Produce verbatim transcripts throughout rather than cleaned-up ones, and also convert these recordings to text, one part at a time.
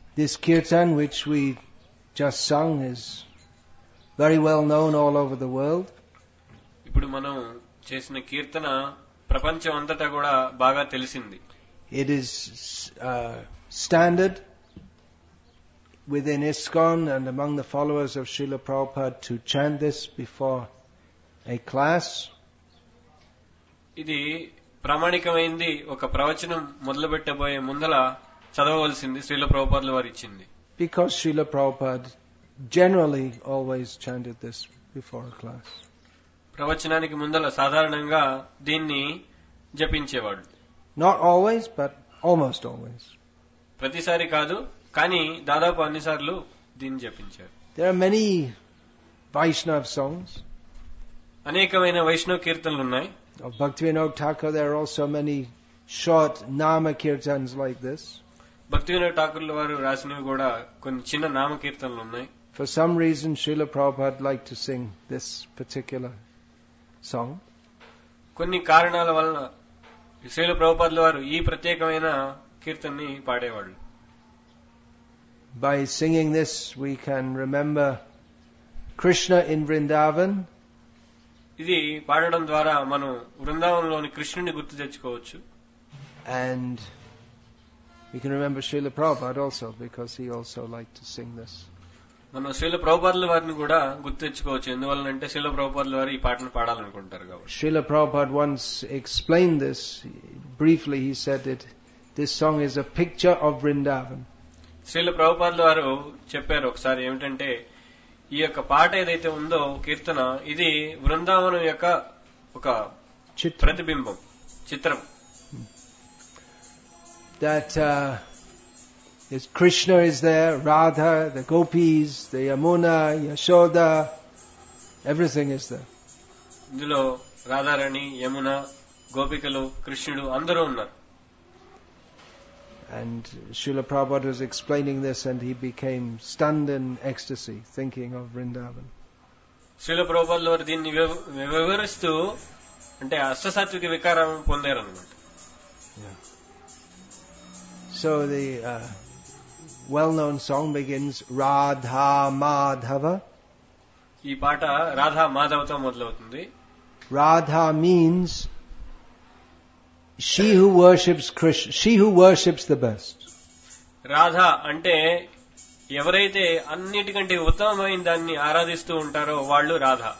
This kirtan which we just sung is very well known all over the world. ఇప్పుడు మనం చేసిన కీర్తన ప్రపంచం అంతటా కూడా బాగా తెలిసింది. It is uh, standard within ISKCON and among the followers of Srila Prabhupada to chant this before a class. ఇది ప్రామాణికమైంది. ఒక ప్రవచనం మొదలుపెట్టబోయే ముందల చదవవలసింది శ్రీల ప్రభుపాదుల వారు ఇచ్చింది. Because Srila Prabhupada generally always chanted this before a class. ప్రవచనానికి ముందల సాధారణంగా దీన్ని జపించేవాడు. Not always, but almost always. ప్రతిసారి కాదు, కానీ దాదాపు అన్నిసార్లు దీన్ని జపించారు. There are many Vaishnava songs. అనేకమైన వైష్ణవ కీర్తనలు ఉన్నాయి. Of Bhaktivinoda Thakur, there are also many short Nama Kirtans like this. భక్తివినోద ఠాకూర్ల వారు రాసినవి కూడా కొన్ని చిన్న నామ కీర్తనలు ఉన్నాయి. For some reason, Srila Prabhupada liked to sing this particular song. కొన్ని కారణాల వలన శ్రీల ప్రభుపాదుల వారు ఈ ప్రత్యేకమైన కీర్తనని పాడేవాళ్ళు. By singing this, we can remember Krishna in Vrindavan. ఇది పాడడం ద్వారా మనం వృందావనంలోని కృష్ణుని గుర్తు తెచ్చుకోవచ్చు. And we can remember Srila Prabhupada also, because he also liked to sing this. మనం శ్రీల ప్రభుపాదుల వారిని కూడా గుర్తు తెచ్చుకోవచ్చు. ఎందువల్లంటే శ్రీల ప్రభుపాదుల వారు ఈ పాటను పాడాలనుకుంటారు కాబట్టి. Srila Prabhupada once explained this briefly. He said that this song is a picture of Vrindavan. Srila ప్రభుపాదుల వారు చెప్పారు ఒకసారి ఏమిటంటే, ఈ యొక్క పాట ఏదైతే ఉందో కీర్తన, ఇది బృందావనం యొక్క ఒక ప్రతిబింబం, చిత్రం. That uh, is Krishna is there, Radha, the gopis, the Yamuna, Yashoda, everything is there. ఇందులో రాధారాణి, యమున, గోపికలు, కృష్ణుడు అందరూ ఉన్నారు. And Srila Prabhupada was explaining this, and he became stunned in ecstasy, thinking of Vrindavan. Srila ప్రభుపాదుల వారు దీన్ని వివరిస్తూ అంటే అష్టసాత్విక వికారం పొందారన్నమాట. So the uh, well-known song begins Radha Madhava. ఈ పాట రాధా మాధవతో మొదలవుతుంది. Radha means she who worships Krishna, she who worships the best. Radha అంటే ఎవరైతే అన్నిటికంటే ఉత్తమమైన దాన్ని ఆరాధిస్తూ ఉంటారో వాళ్ళు Radha.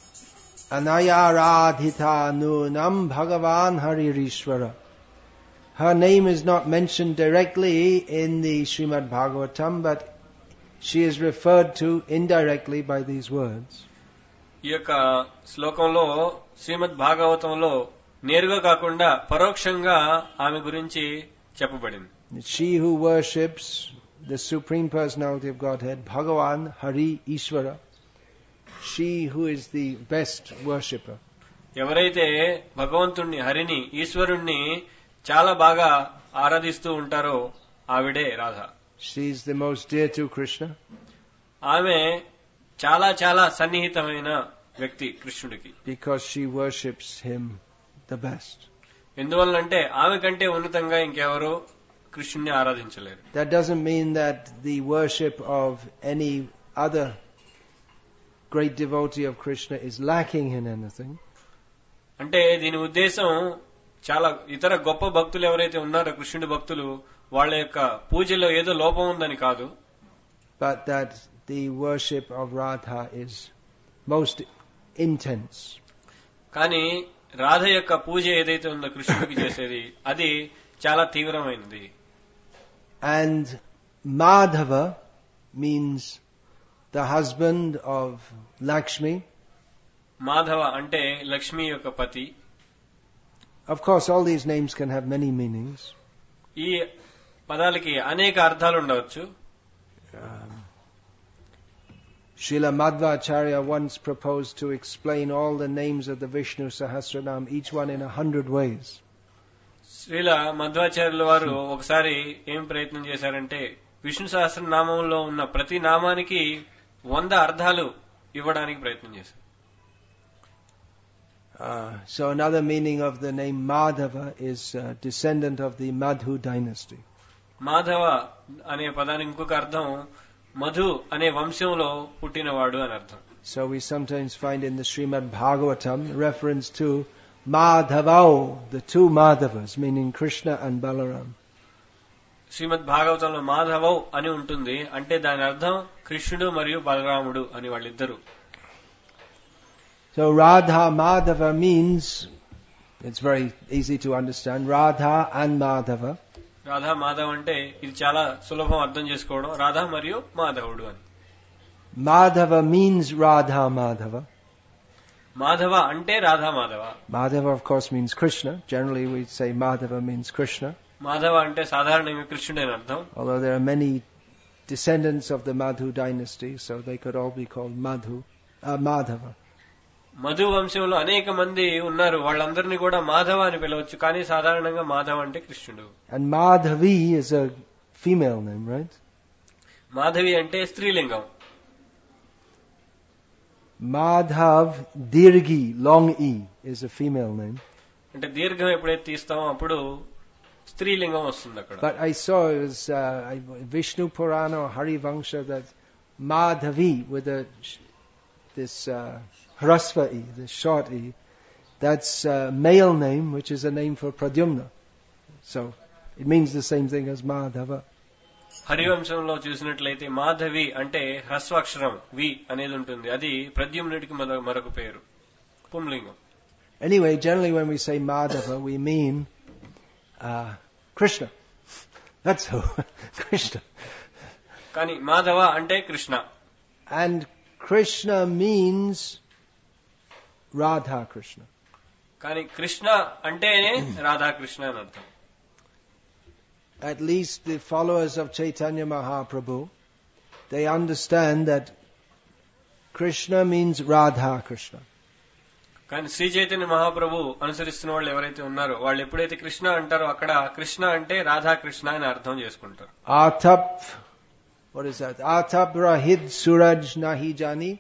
Anayaradhita nunam Bhagavan Haririshvara. Her name is not mentioned directly in the Srimad Bhagavatam, but she is referred to indirectly by these words. ఈ యొక్క శ్లోకంలో శ్రీమద్ భాగవతంలో నేరుగా కాకుండా పరోక్షంగా ఆమె గురించి చెప్పబడింది. She who worships the Supreme Personality of Godhead, Bhagavan Hari Ishvara, she who is the best worshipper. ఎవరైతే భగవంతుణ్ణి, హరిని, ఈశ్వరుణ్ణి చాలా బాగా ఆరాధిస్తూ ఉంటారో ఆవిడే Radha. She is the most dear to Krishna. ఆమె చాలా చాలా సన్నిహితమైన వ్యక్తి కృష్ణుడికి. Because she worships him the best. ఎందువల్లంటే ఆమె కంటే ఉన్నతంగా ఇంకెవరూ కృష్ణుని ఆరాధించలేరు. That doesn't mean that the worship of any other great devotee of Krishna is lacking in anything. అంటే దీని ఉద్దేశం చాలా ఇతర గొప్ప భక్తులు ఎవరైతే ఉన్నారో కృష్ణుడి భక్తులు, వాళ్ళ యొక్క పూజలో ఏదో లోపం ఉందని కాదు. But that the worship of Radha is most intense. కానీ రాధ యొక్క పూజ ఏదైతే ఉందో కృష్ణుడికి చేసేది అది చాలా తీవ్రమైనది. And Madhava means the husband of Lakshmi. Madhava అంటే లక్ష్మి యొక్క పతి. Of course, all these names can have many meanings. ఈ పదాలకి అనేక అర్థాలు ఉండవచ్చు. Um, Srila Madhvacharya once proposed to explain all the names of the Vishnu Sahasranam, each one in a hundred ways. Srila మధ్వాచార్యుల వారు ఒకసారి ఏం ప్రయత్నం చేశారంటే విష్ణు సహస్రనామంలో ఉన్న ప్రతి నామానికి వంద అర్థాలు ఇవ్వడానికి ప్రయత్నం చేశారు. Uh, so another meaning of the name Madhava is uh, descendant of the Madhu dynasty. Madhava అనే పదానికి ఇంకొక అర్థం మధు అనే వంశంలో పుట్టినవాడు అని అర్థం. So we sometimes find in the Srimad Bhagavatam reference to Madhavau, the two Madhavas, meaning Krishna and Balaram. శ్రీమద్ భాగవతంలో మాధవౌ అని ఉంటుంది, అంటే దాని అర్థం కృష్ణుడు మరియు బలరాముడు అని వాళ్ళిద్దరు. So Radha Madhava means, it's very easy to understand, Radha and Madhava. Radha Madhav అంటే ఇది చాలా సులభం అర్థం చేసుకోవడం, రాధా మరియు మాధవుడు అని. Madhava means Radha Madhava. Madhava అంటే Radha Madhava. Madhava of course means Krishna. Generally we say Madhava means Krishna. Madhava అంటే సాధారణంగా కృష్ణుడు అని అర్థం. Although there are many descendants of the Madhu dynasty, so they could all be called Madhu, uh, Madhava. Madhu వంశంలో అనేక మంది ఉన్నారు, వాళ్ళందరినీ కూడా మాధవ అని పిలవచ్చు, కానీ సాధారణంగా మాధవ అంటే కృష్ణుడు. And Madhavi is a female name, right? Madhavi అంటే స్త్రీలింగం. Madhav Dirgi, long E, is a female name. అంటే దీర్ఘం ఎప్పుడైతే తీస్తామో అప్పుడు స్త్రీలింగం వస్తుంది అక్కడ. But I saw it was uh, Vishnu Purana or Harivangsha that Madhavi with a this uh, Hrasva E, the short E, that's a male name, which is a name for Pradyumna. So it means the same thing as Madhava. హరివంశంలో చూసినట్లయితే మాధవి అంటే హ్రస్వాక్షరం వి అనేది ఉంటుంది, అది ప్రద్యుమ్నుడికి మరొక పేరు, పుంలింగం. Anyway, generally when we say Madhava, we mean uh, Krishna. That's who, Krishna. కానీ మాధవ అంటే Krishna. And Krishna means Radha Krishna. కానీ కృష్ణ అంటేనే రాధాకృష్ణ అని అర్థం. At least the followers of Chaitanya Mahaprabhu, they understand that Krishna means Radha Krishna. కానీ శ్రీ చైతన్య మహాప్రభు అనుసరిస్తున్న వాళ్ళు ఎవరైతే ఉన్నారో వాళ్ళు ఎప్పుడైతే కృష్ణ అంటారో అక్కడ కృష్ణ అంటే రాధాకృష్ణ అని అర్థం చేసుకుంటారు. Atap, what is that? Atap rahid suraj nahi jani.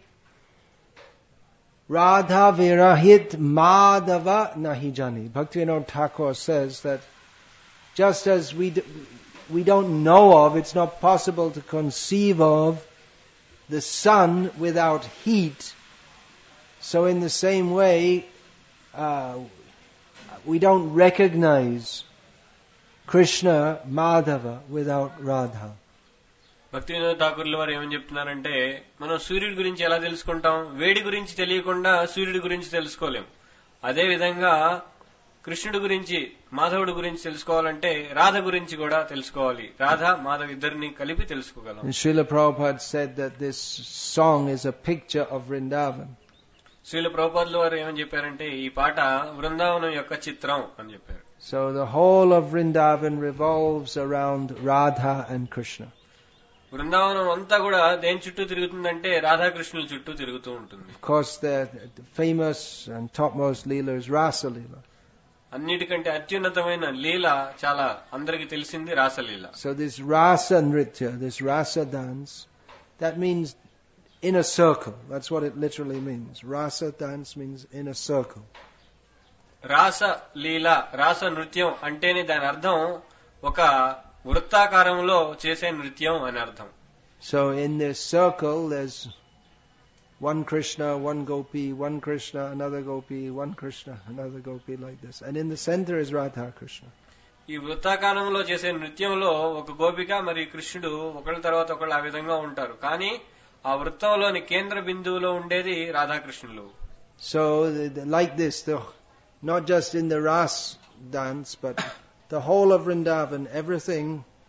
Radha virahit madhava nahi jani. Bhaktivinoda Thakur says that just as we d- we don't know of, it's not possible to conceive of the sun without heat. So in the same way, uh, we don't recognize Krishna, Madhava without Radha. భక్తి వినోద్ ఠాకూర్ల వారు ఏమని చెప్తున్నారంటే, మనం సూర్యుడి గురించి ఎలా తెలుసుకుంటాం? వేడి గురించి తెలియకుండా సూర్యుడి గురించి తెలుసుకోలేం. అదే విధంగా కృష్ణుడి గురించి, మాధవుడి గురించి తెలుసుకోవాలంటే రాధ గురించి కూడా తెలుసుకోవాలి. రాధ మాధవ్ ఇద్దరిని కలిపి తెలుసుకోగలం. Srila Prabhupada said that this song is a picture of Vrindavan. Srila ప్రభుపాదుల వారు ఏమని చెప్పారంటే, ఈ పాట బృందావనం యొక్క చిత్రం అని చెప్పారు. So the whole of Vrindavan revolves around Radha and Krishna. Brindavanam అంతా కూడా దేని చుట్టూ తిరుగుతుందంటే రాధాకృష్ణుల చుట్టూ తిరుగుతూ ఉంటుంది. Of course, the famous and topmost Leela is Rasa Leela. అన్నిటికంటే అత్యున్నతమైన లీల చాలా అందరికి తెలిసింది రాసలీల. So this Rasa Nritya, this Rasa dance, that means in a circle. That's what it literally means. Rasa dance means in a circle. రాస లీల, రాస నృత్యం అంటేనే దాని అర్థం ఒక వృత్తాకారంలో చేసే నృత్యం అని అర్థం. So in this circle there's one Krishna, one Gopi, one Krishna, another Gopi, one Krishna, another Gopi, like this. And in the center is Radha Krishna. ఈ వృత్తాకారంలో చేసే నృత్యంలో ఒక గోపిక మరియు కృష్ణుడు ఒకళ్ళ తర్వాత ఒకళ్ళు ఆ విధంగా ఉంటారు, కానీ ఆ వృత్తంలోని కేంద్ర బిందువులో ఉండేది రాధాకృష్ణులు. So like this, the, not just in the Ras dance, but the whole of Vrindavan, everything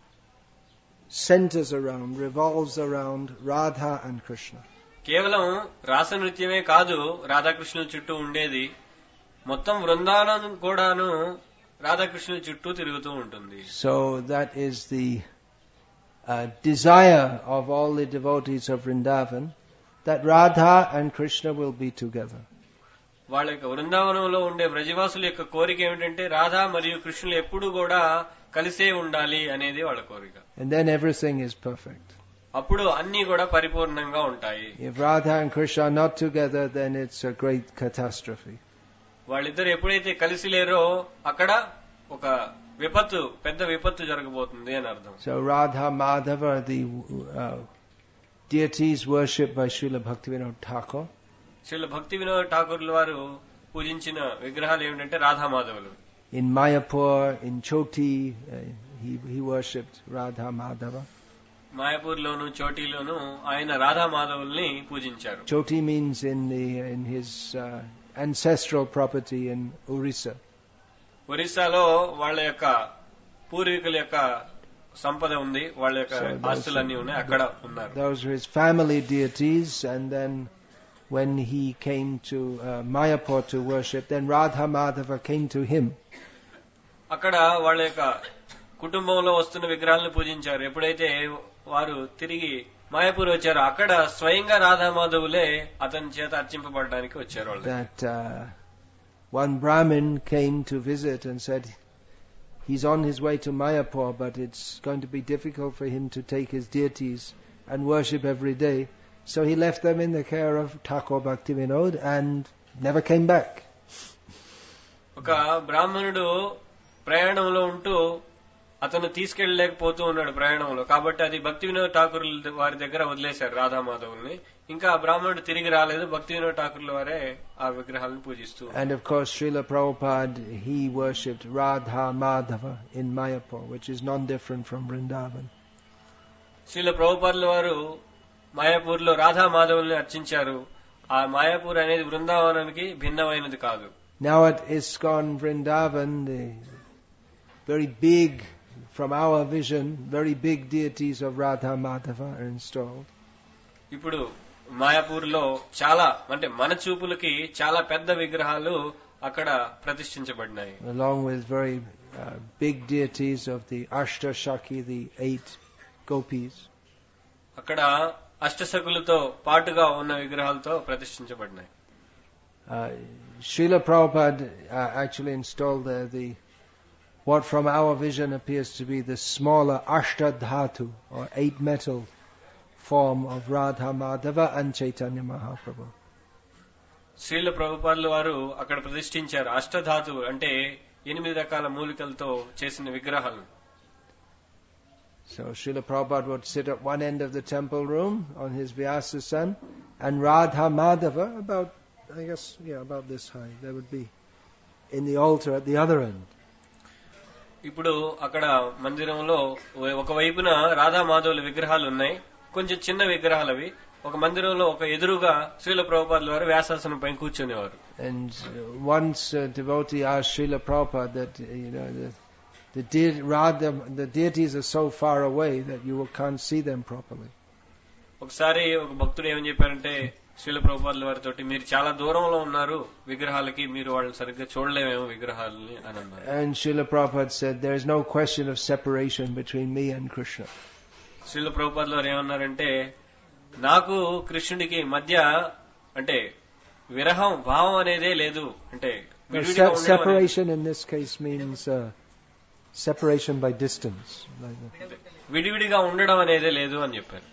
centers around, revolves around Radha and Krishna. కేవలం రాస నృత్యమే కాదు రాధాకృష్ణుల చుట్టూ ఉండేది, మొత్తం బృందావనం కూడాను రాధాకృష్ణుల చుట్టూ తిరుగుతూ ఉంటుంది. So that is the uh, desire of all the devotees of Vrindavan, that Radha and Krishna will be together. వాళ్ళ యొక్క బృందావనంలో ఉండే బ్రజవాసుల యొక్క కోరిక ఏమిటంటే రాధా మరియు కృష్ణులు ఎప్పుడూ కూడా కలిసే ఉండాలి అనేది వాళ్ళ కోరిక. And then everything is perfect. అప్పుడు అన్ని కూడా పరిపూర్ణంగా ఉంటాయి. If Radha and Krishna are not together, then it's a great catastrophe. వాళ్ళిద్దరు ఎప్పుడైతే కలిసి లేరో అక్కడ ఒక విపత్తు పెద్ద విపత్తు జరగబోతుంది అని అర్థం. So Radha Madhava are the uh, deities worshipped by Srila Bhaktivinoda Thakur. Srila భక్తి వినోద్ ఠాకూర్ల వారు పూజించిన విగ్రహాలు ఏమిటంటే Radha మాధవులు. In Mayapur, in Choti, uh, he, he worshipped Radha Madhava. Mayapur లోను చోటీలోను ఆయన Radha మాధవుల్ని పూజించారు. Choti means in the in his uh, ancestral property in Orissa. ఒరిస్సాలో వాళ్ళ యొక్క పూర్వీకుల యొక్క సంపద ఉంది, వాళ్ళ యొక్క ఆస్తులన్నీ ఉన్నాయి, అక్కడ ఉన్నారు. Those were his family deities, and then when he came to uh, Mayapur to worship, then Radha Madhava came to him. అక్కడ వాళ్ళ యొక్క కుటుంబంలో వస్తున్న విగ్రహాలను పూజించారు. ఎప్పుడైతే వారు తిరిగి మాయాపూర్ వచ్చారు, అక్కడ స్వయంగా రాధా మాధవులే అతని చేత అర్చింపబడడానికి వచ్చారు వాళ్ళు. That uh, one Brahmin came to visit and said he's on his way to Mayapur, but it's going to be difficult for him to take his deities and worship every day. So he left them in the care of Thakur Bhaktivinoda and never came back. ఒక బ్రాహ్మణుడు ప్రయాణంలో ఉంటూ అతను తీసుకెళ్లలేకపోతూ ఉన్నాడు ప్రయాణంలో, కాబట్టి అది భక్తి వినోద్ ఠాకూర్ వారి దగ్గర వదిలేశారు రాధా మాధవుల్ని. ఇంకా ఆ బ్రాహ్మణుడు తిరిగి రాలేదు, భక్తి వినోద్ ఠాకూర్ల వారే ఆ విగ్రహాలను పూజిస్తూ. And of course Srila Prabhupada, he worshipped Radha Madhava in Mayapur, which is non-different from Vrindavan. Srila ప్రభుపాదుల వారు మాయాపూర్ లో రాధా మాధవుల్ని అర్చించారు. ఆ మాయాపూర్ అనేది బృందావనానికి భిన్నమైనది కాదు. Now at ISKCON Vrindavan, the very big, from our vision, very big deities of Radha Madhava are installed. ఇప్పుడు మాయాపూర్ లో చాలా అంటే మన చూపులకి చాలా పెద్ద విగ్రహాలు అక్కడ ప్రతిష్ఠించబడినాయి. Along with very uh, big deities of the Ashtashaki, the eight gopis. అక్కడ అష్టసకులతో పాటుగా ఉన్న విగ్రహాలతో ప్రతిష్ఠించబడినాయి. Uh, Srila Prabhupada uh, actually installed there the what from our vision appears to be the smaller Ashtadhatu or eight metal form of Radha Madhava and Chaitanya Mahaprabhu. Srila ప్రభుపాదుల వారు అక్కడ ప్రతిష్ఠించారు అష్టధాతు అంటే ఎనిమిది రకాల మూలికలతో చేసిన విగ్రహాలు. So Srila Prabhupada would sit at one end of the temple room on his Vyasasan, and Radha Madhava about, I guess, yeah, about this high. There would be in the altar at the other end. ఇప్పుడు అక్కడ మందిరంలో ఒక వైపున రాధా మాధవుల విగ్రహాలు ఉన్నాయి, కొంచెం చిన్న విగ్రహాలు అవి. ఒక మందిరంలో ఒక ఎదురుగా శ్రీల ప్రభుపాదుల వారు వ్యాసాసనం పైన కూర్చునేవారు. And uh, once a devotee asked Srila Prabhupada that uh, you know the the, de- Radha, the deities are so far away that you can't see them properly. ఒకసారి ఒక భక్తుడు ఏమని చెప్పారంటే శ్రీల ప్రభుపాదుల వారితో, మీరు చాలా దూరంలో ఉన్నారు విగ్రహాలకి, మీరు వాళ్ళని సరిగ్గా చూడలేమేమో విగ్రహాలని అని అన్నారు. And Srila Prabhupada said there is no question of separation between me and Krishna. Srila ప్రభుపాదుల వారు ఏమన్నారంటే, నాకు కృష్ణుడికి మధ్య అంటే విరహం భావం అనేదే లేదు. అంటే Se- separation in this case means uh, separation by distance. విడివిడిగా ఉండడం అనేదే లేదు అని చెప్పారు.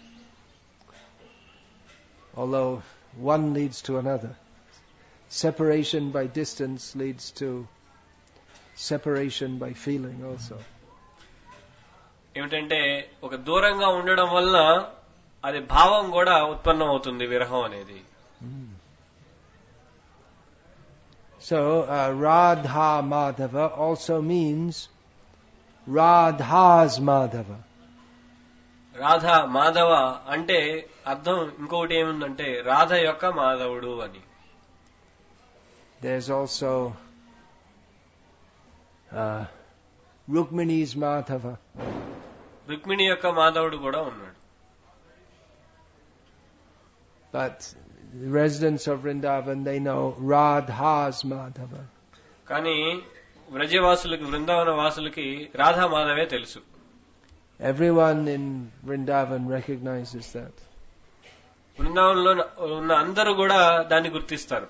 Although one leads to another. Separation by distance leads to separation by feeling also. ఏమిటంటే ఒక దూరంగా ఉండడం వల్ల అది భావం కూడా ఉత్పన్నం అవుతుంది, విరహం అనేది. So uh, Radha Madhava also means Radha's Madhava. Radha Madhava అంటే అర్థం ఇంకొకటి ఏముందంటే రాధ యొక్క మాధవుడు అని. There's also uh, Rukmini's Madhava. Rukmini యొక్క మాధవుడు కూడా ఉన్నాడు. But the residents of Vrindavan, they know Radha's Madhava. కానీ వ్రజవాసులకి, బృందావన వాసులకి రాధా మాధవే తెలుసు. Everyone in Vrindavan recognizes that. బృందావనంలో ఉన్న అందరూ కూడా దాన్ని గుర్తిస్తారు.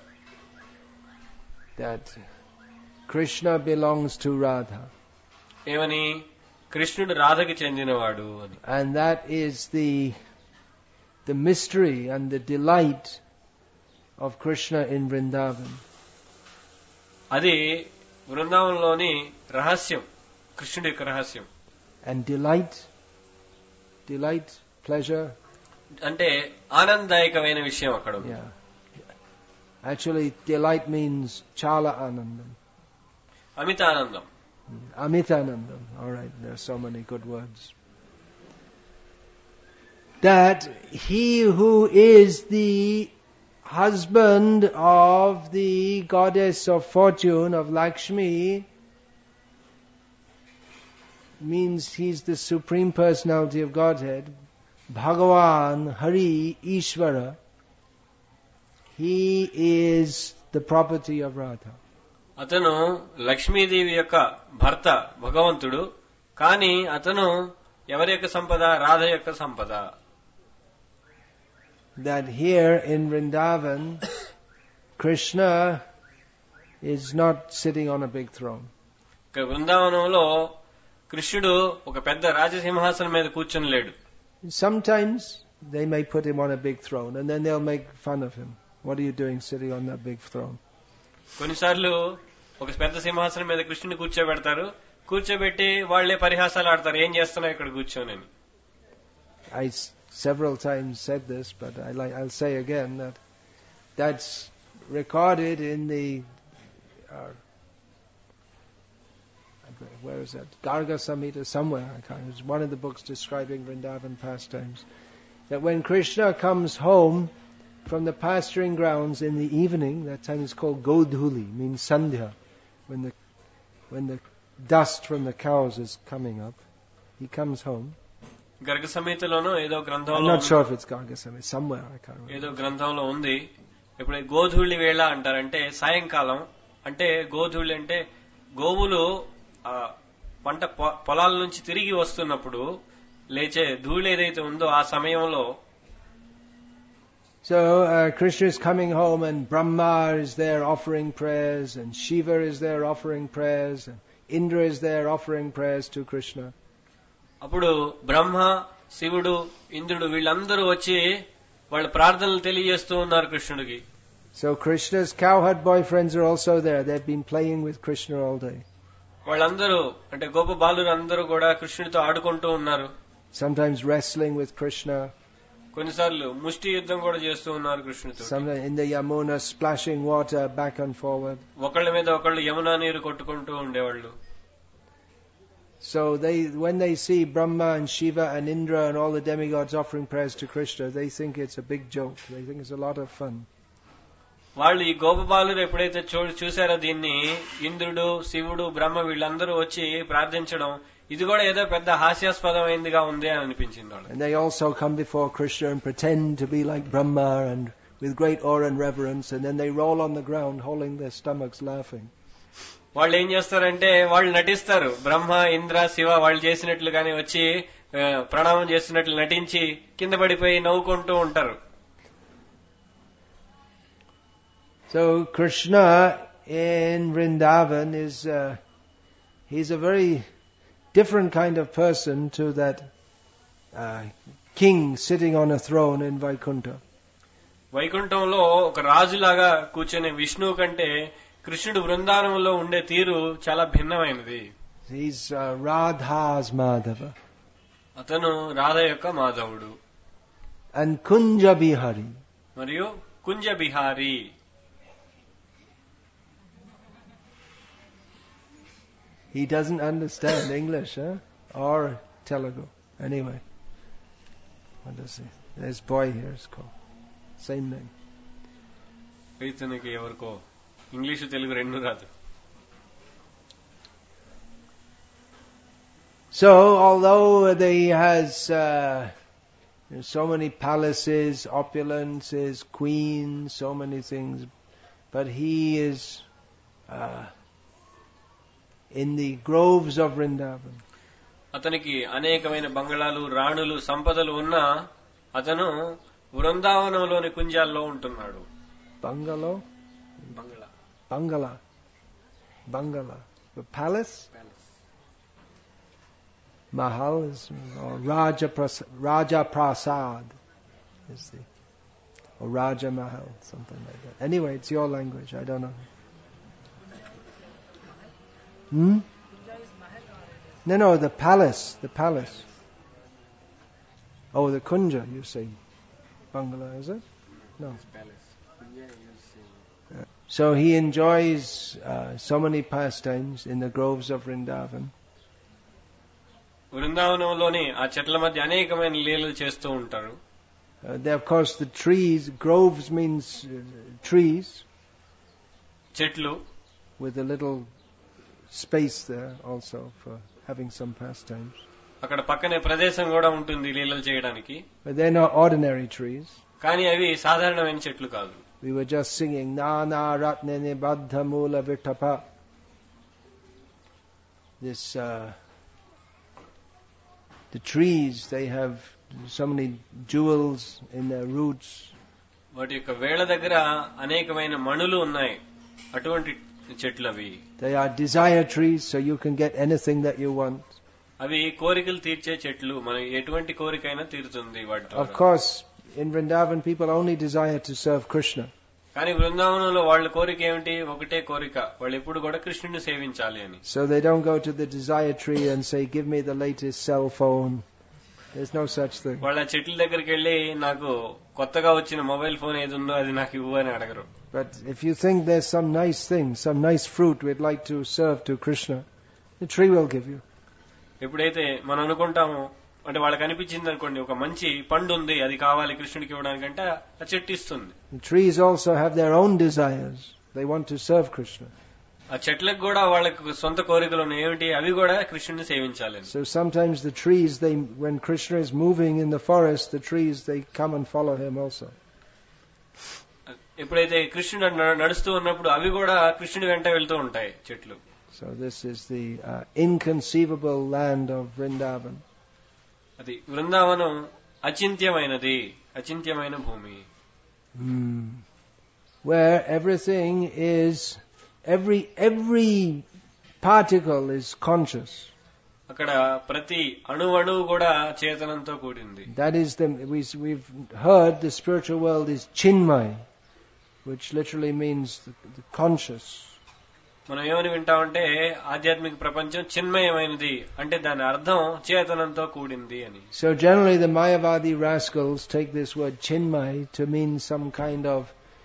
That Krishna belongs to Radha. ఏమని? కృష్ణుడు రాధకి చెందినవాడు అని. And that is the the mystery and the delight of Krishna in Vrindavan. అది బృందావనంలోని రహస్యం, కృష్ణుడి యొక్క రహస్యం. And delight, delight, pleasure. అంటే ఆనందదాయకమైన విషయం అక్కడ ఉంది. Yeah. Actually, delight means chala anandam. అమిత ఆనందం. Amitanandam. All right, there are so many good words. That he who is the husband of the goddess of fortune, of Lakshmi, means he's the supreme personality of Godhead, Bhagavan, Hari, Ishvara. He is the property of Radha. అతను లక్ష్మీదేవి యొక్క భర్త భగవంతుడు, కానీ అతను ఎవరి యొక్క సంపద? రాధ యొక్క సంపద. That here in Vrindavan, Krishna is not sitting on a big throne. ఇక్కడ బృందావనంలో కృష్ణుడు ఒక పెద్ద రాజసింహాసనం మీద కూర్చొని లేడు. Sometimes they may put him on a big throne and then they'll make fun of him. What are you doing sitting on that big throne? కొన్నిసార్లు ఒక పెద్ద సింహాసనం మీద కృష్ణుని కూర్చోబెడతారు, కూర్చోబెట్టి వాళ్లే పరిహాసాలు ఆడతారు, ఏం చేస్తున్నావు ఇక్కడ కూర్చొని. I several times said this, but I like, I'll say again that that's recorded in the uh, where is that? Garga Samhita somewhere. I can't. It's one of the books describing Vrindavan pastimes. That when Krishna comes home from the pasturing grounds in the evening, that time is called Godhuli, means Sandhya, when the when the dust from the cows is coming up, he comes home. Garga సమేతలోనో ఏదో గ్రంథంలో, I'm not sure if it's Garga Samhita, somewhere I can't remember. ఏదో గ్రంథంలో ఉంది. ఇప్పుడు గోధూళి వేళ అంటారంటే సాయంకాలం, అంటే గోధూళి అంటే గోవులు పంట పొలాల నుంచి తిరిగి వస్తున్నప్పుడు లేచే ధూళి ఏదైతే ఉందో ఆ సమయంలో. So uh, Krishna is coming home and Brahma is there offering prayers and Shiva is there offering prayers and Indra is there offering prayers to Krishna. అప్పుడు బ్రహ్మ, శివుడు, ఇంద్రుడు వీళ్ళందరూ వచ్చి వాళ్ళ ప్రార్థనలు తెలియజేస్తూ ఉన్నారు కృష్ణుడికి. So Krishna's cowherd boyfriends are also there. They've been playing with Krishna all day. వాళ్ళందరూ అంటే గోప బాలురు అందరూ కూడా కృష్ణుడితో ఆడుకుంటూ ఉన్నారు. Sometimes wrestling with Krishna. కొన్నిసార్లు ముష్టి యుద్ధం కూడా చేస్తూ ఉన్నారు కృష్ణుడితో. Sometimes in the Yamuna splashing water back and forward. ఒకళ్ళ మీద ఒకళ్ళు యమునా నీరు కొట్టుకుంటూ ఉండేవాళ్ళు. So they, when they see Brahma and Shiva and Indra and all the demigods offering prayers to Krishna, they think it's a big joke. They think it's a lot of fun. వాళ్ళు ఈ గోపబాలురు ఎప్పుడైతే చూసారో దీన్ని, ఇంద్రుడు, శివుడు, బ్రహ్మ వీళ్ళందరూ వచ్చి ప్రార్థించడం, ఇది కూడా ఏదో పెద్ద హాస్యాస్పదమైందిగా ఉంది అని అనిపించింది వాళ్ళు. And they also come before Krishna and pretend to be like Brahma and with great awe and reverence, and then they roll on the ground holding their stomachs laughing. వాళ్ళు ఏం చేస్తారంటే వాళ్ళు నటిస్తారు, బ్రహ్మ, ఇంద్ర, శివ వాళ్ళు చేసినట్లుగానే వచ్చి ప్రణామం చేస్తున్నట్లు నటించి కింద పడిపోయి నవ్వుకుంటూ ఉంటారు. So Krishna in Vrindavan is uh, he's a very different kind of person to that uh, king sitting on a throne in Vaikuntha. వైకుంఠంలో ఒక రాజులాగా కూర్చునే విష్ణువు కంటే కృష్ణుడు బృందావనంలో ఉండే తీరు చాలా భిన్నమైనది. He's uh, Radha's Madhava. అతను రాధ యొక్క మాధవుడు. And Kunja Bihari. మరియు కుంజ Bihari. He doesn't understand English, huh? Or Telugu. Anyway. What does he? There's boy here, it's called. Same name. ఇతనికి ఎవరికో ఇంగ్లీషు తెలుగు రెండు రాదు. So, although they has uh, so many palaces, opulences, queens, so many things, but he is uh, in the groves of Vrindavan. అతనికి అనేకమైన బంగళాలు, రాణులు, సంపదలు ఉన్నా అతను బృందావనంలోని కుంజాల్లో ఉంటున్నాడు. Bungalow? బంగళా. Bangala. Bangala. The palace? Palace. Mahal is, or Raja Prasad, Raja Prasad is the, or Raja Mahal, something like that. Anyway, it's your language, I don't know. Hmm? No, no, the palace, the palace. Oh, the kunja, you say. Bangla, is it? No. So he enjoys uh, so many pastimes in the groves of Vrindavan. వృందావనంలోని ఆ చెట్ల మధ్య అనేకమైన లీలలు చేస్తూ ఉంటారు. Uh, there, of course, the trees, groves means uh, trees. చెట్లు. With a little space there also for having some pastimes. అక్కడ పక్కనే ప్రదేశం కూడా ఉంటుంది లీలలు చేయడానికి. But they're not ordinary trees. కానీ అవి సాధారణమైన చెట్లు కాదు. We were just singing Nana Ratne Nibaddha Mula Vitapa. This uh, the trees, they have so many jewels in their roots. వాటి యొక్క వేళ్ల దగ్గర అనేకమైన మణులు ఉన్నాయి. అటువంటి చెట్లు అవి. They are desire trees, so you can get anything that you want. అవి కోరికలు తీర్చే చెట్లు. మనం ఎటువంటి కోరికైనా తీరుతుంది వాటితో. Of course, in Vrindavan people only desire to serve Krishna. కానీ బృందావనంలో వాళ్ళ కోరిక ఏమిటి? ఒకటే కోరిక, వాళ్ళు ఎప్పుడు కూడా కృష్ణుని సేవించాలి అని. So they don't go to the desire tree and say, give me the latest cell phone. There's no such thing. వాళ్ళ చెట్ల దగ్గరికి వెళ్ళి నాకు కొత్తగా వచ్చిన మొబైల్ ఫోన్ ఏది ఉందో అది నాకు ఇవ్వు అని అడగరు. But if you think there's some nice thing, some nice fruit we'd like to serve to Krishna, the tree will give you. ఎప్పుడైతే మనం అనుకుంటామో, అంటే వాళ్ళకి అనిపించింది అనుకోండి, ఒక మంచి పండు ఉంది, అది కావాలి కృష్ణుడికి ఇవ్వడానికంటే ఆ చెట్టు ఇస్తుంది. The trees also have their own desires. They want to serve Krishna. ఆ చెట్లకు కూడా వాళ్ళకి సొంత కోరికలు ఉన్నాయి. ఏమిటి? అవి కూడా కృష్ణుడిని సేవించాలి. So sometimes the trees, they, when Krishna is moving in the forest, the trees, they come and follow him also. ఎప్పుడైతే కృష్ణుడు నడుస్తూ ఉన్నప్పుడు అవి కూడా కృష్ణుడి వెంట వెళ్తూ ఉంటాయి చెట్లు. So this is the uh, inconceivable land of Vrindavan. అది వృందావనం అచింత్యమైనది, అచింత్యమైన భూమి. Hmm. Where everything is, every every particle is conscious. అక్కడ ప్రతి అణువణువు కూడా చేతనంతో కూడింది. That is the we we've heard the spiritual world is Chinmay, which literally means the, the conscious. మనం ఏమని వింటామంటే ఆధ్యాత్మిక ప్రపంచం చిన్మయమైనది, అంటే దాని అర్థం చేతనంతో కూడింది అని. So generally the Mayavadi rascals take this word Chinmay to mean some kind of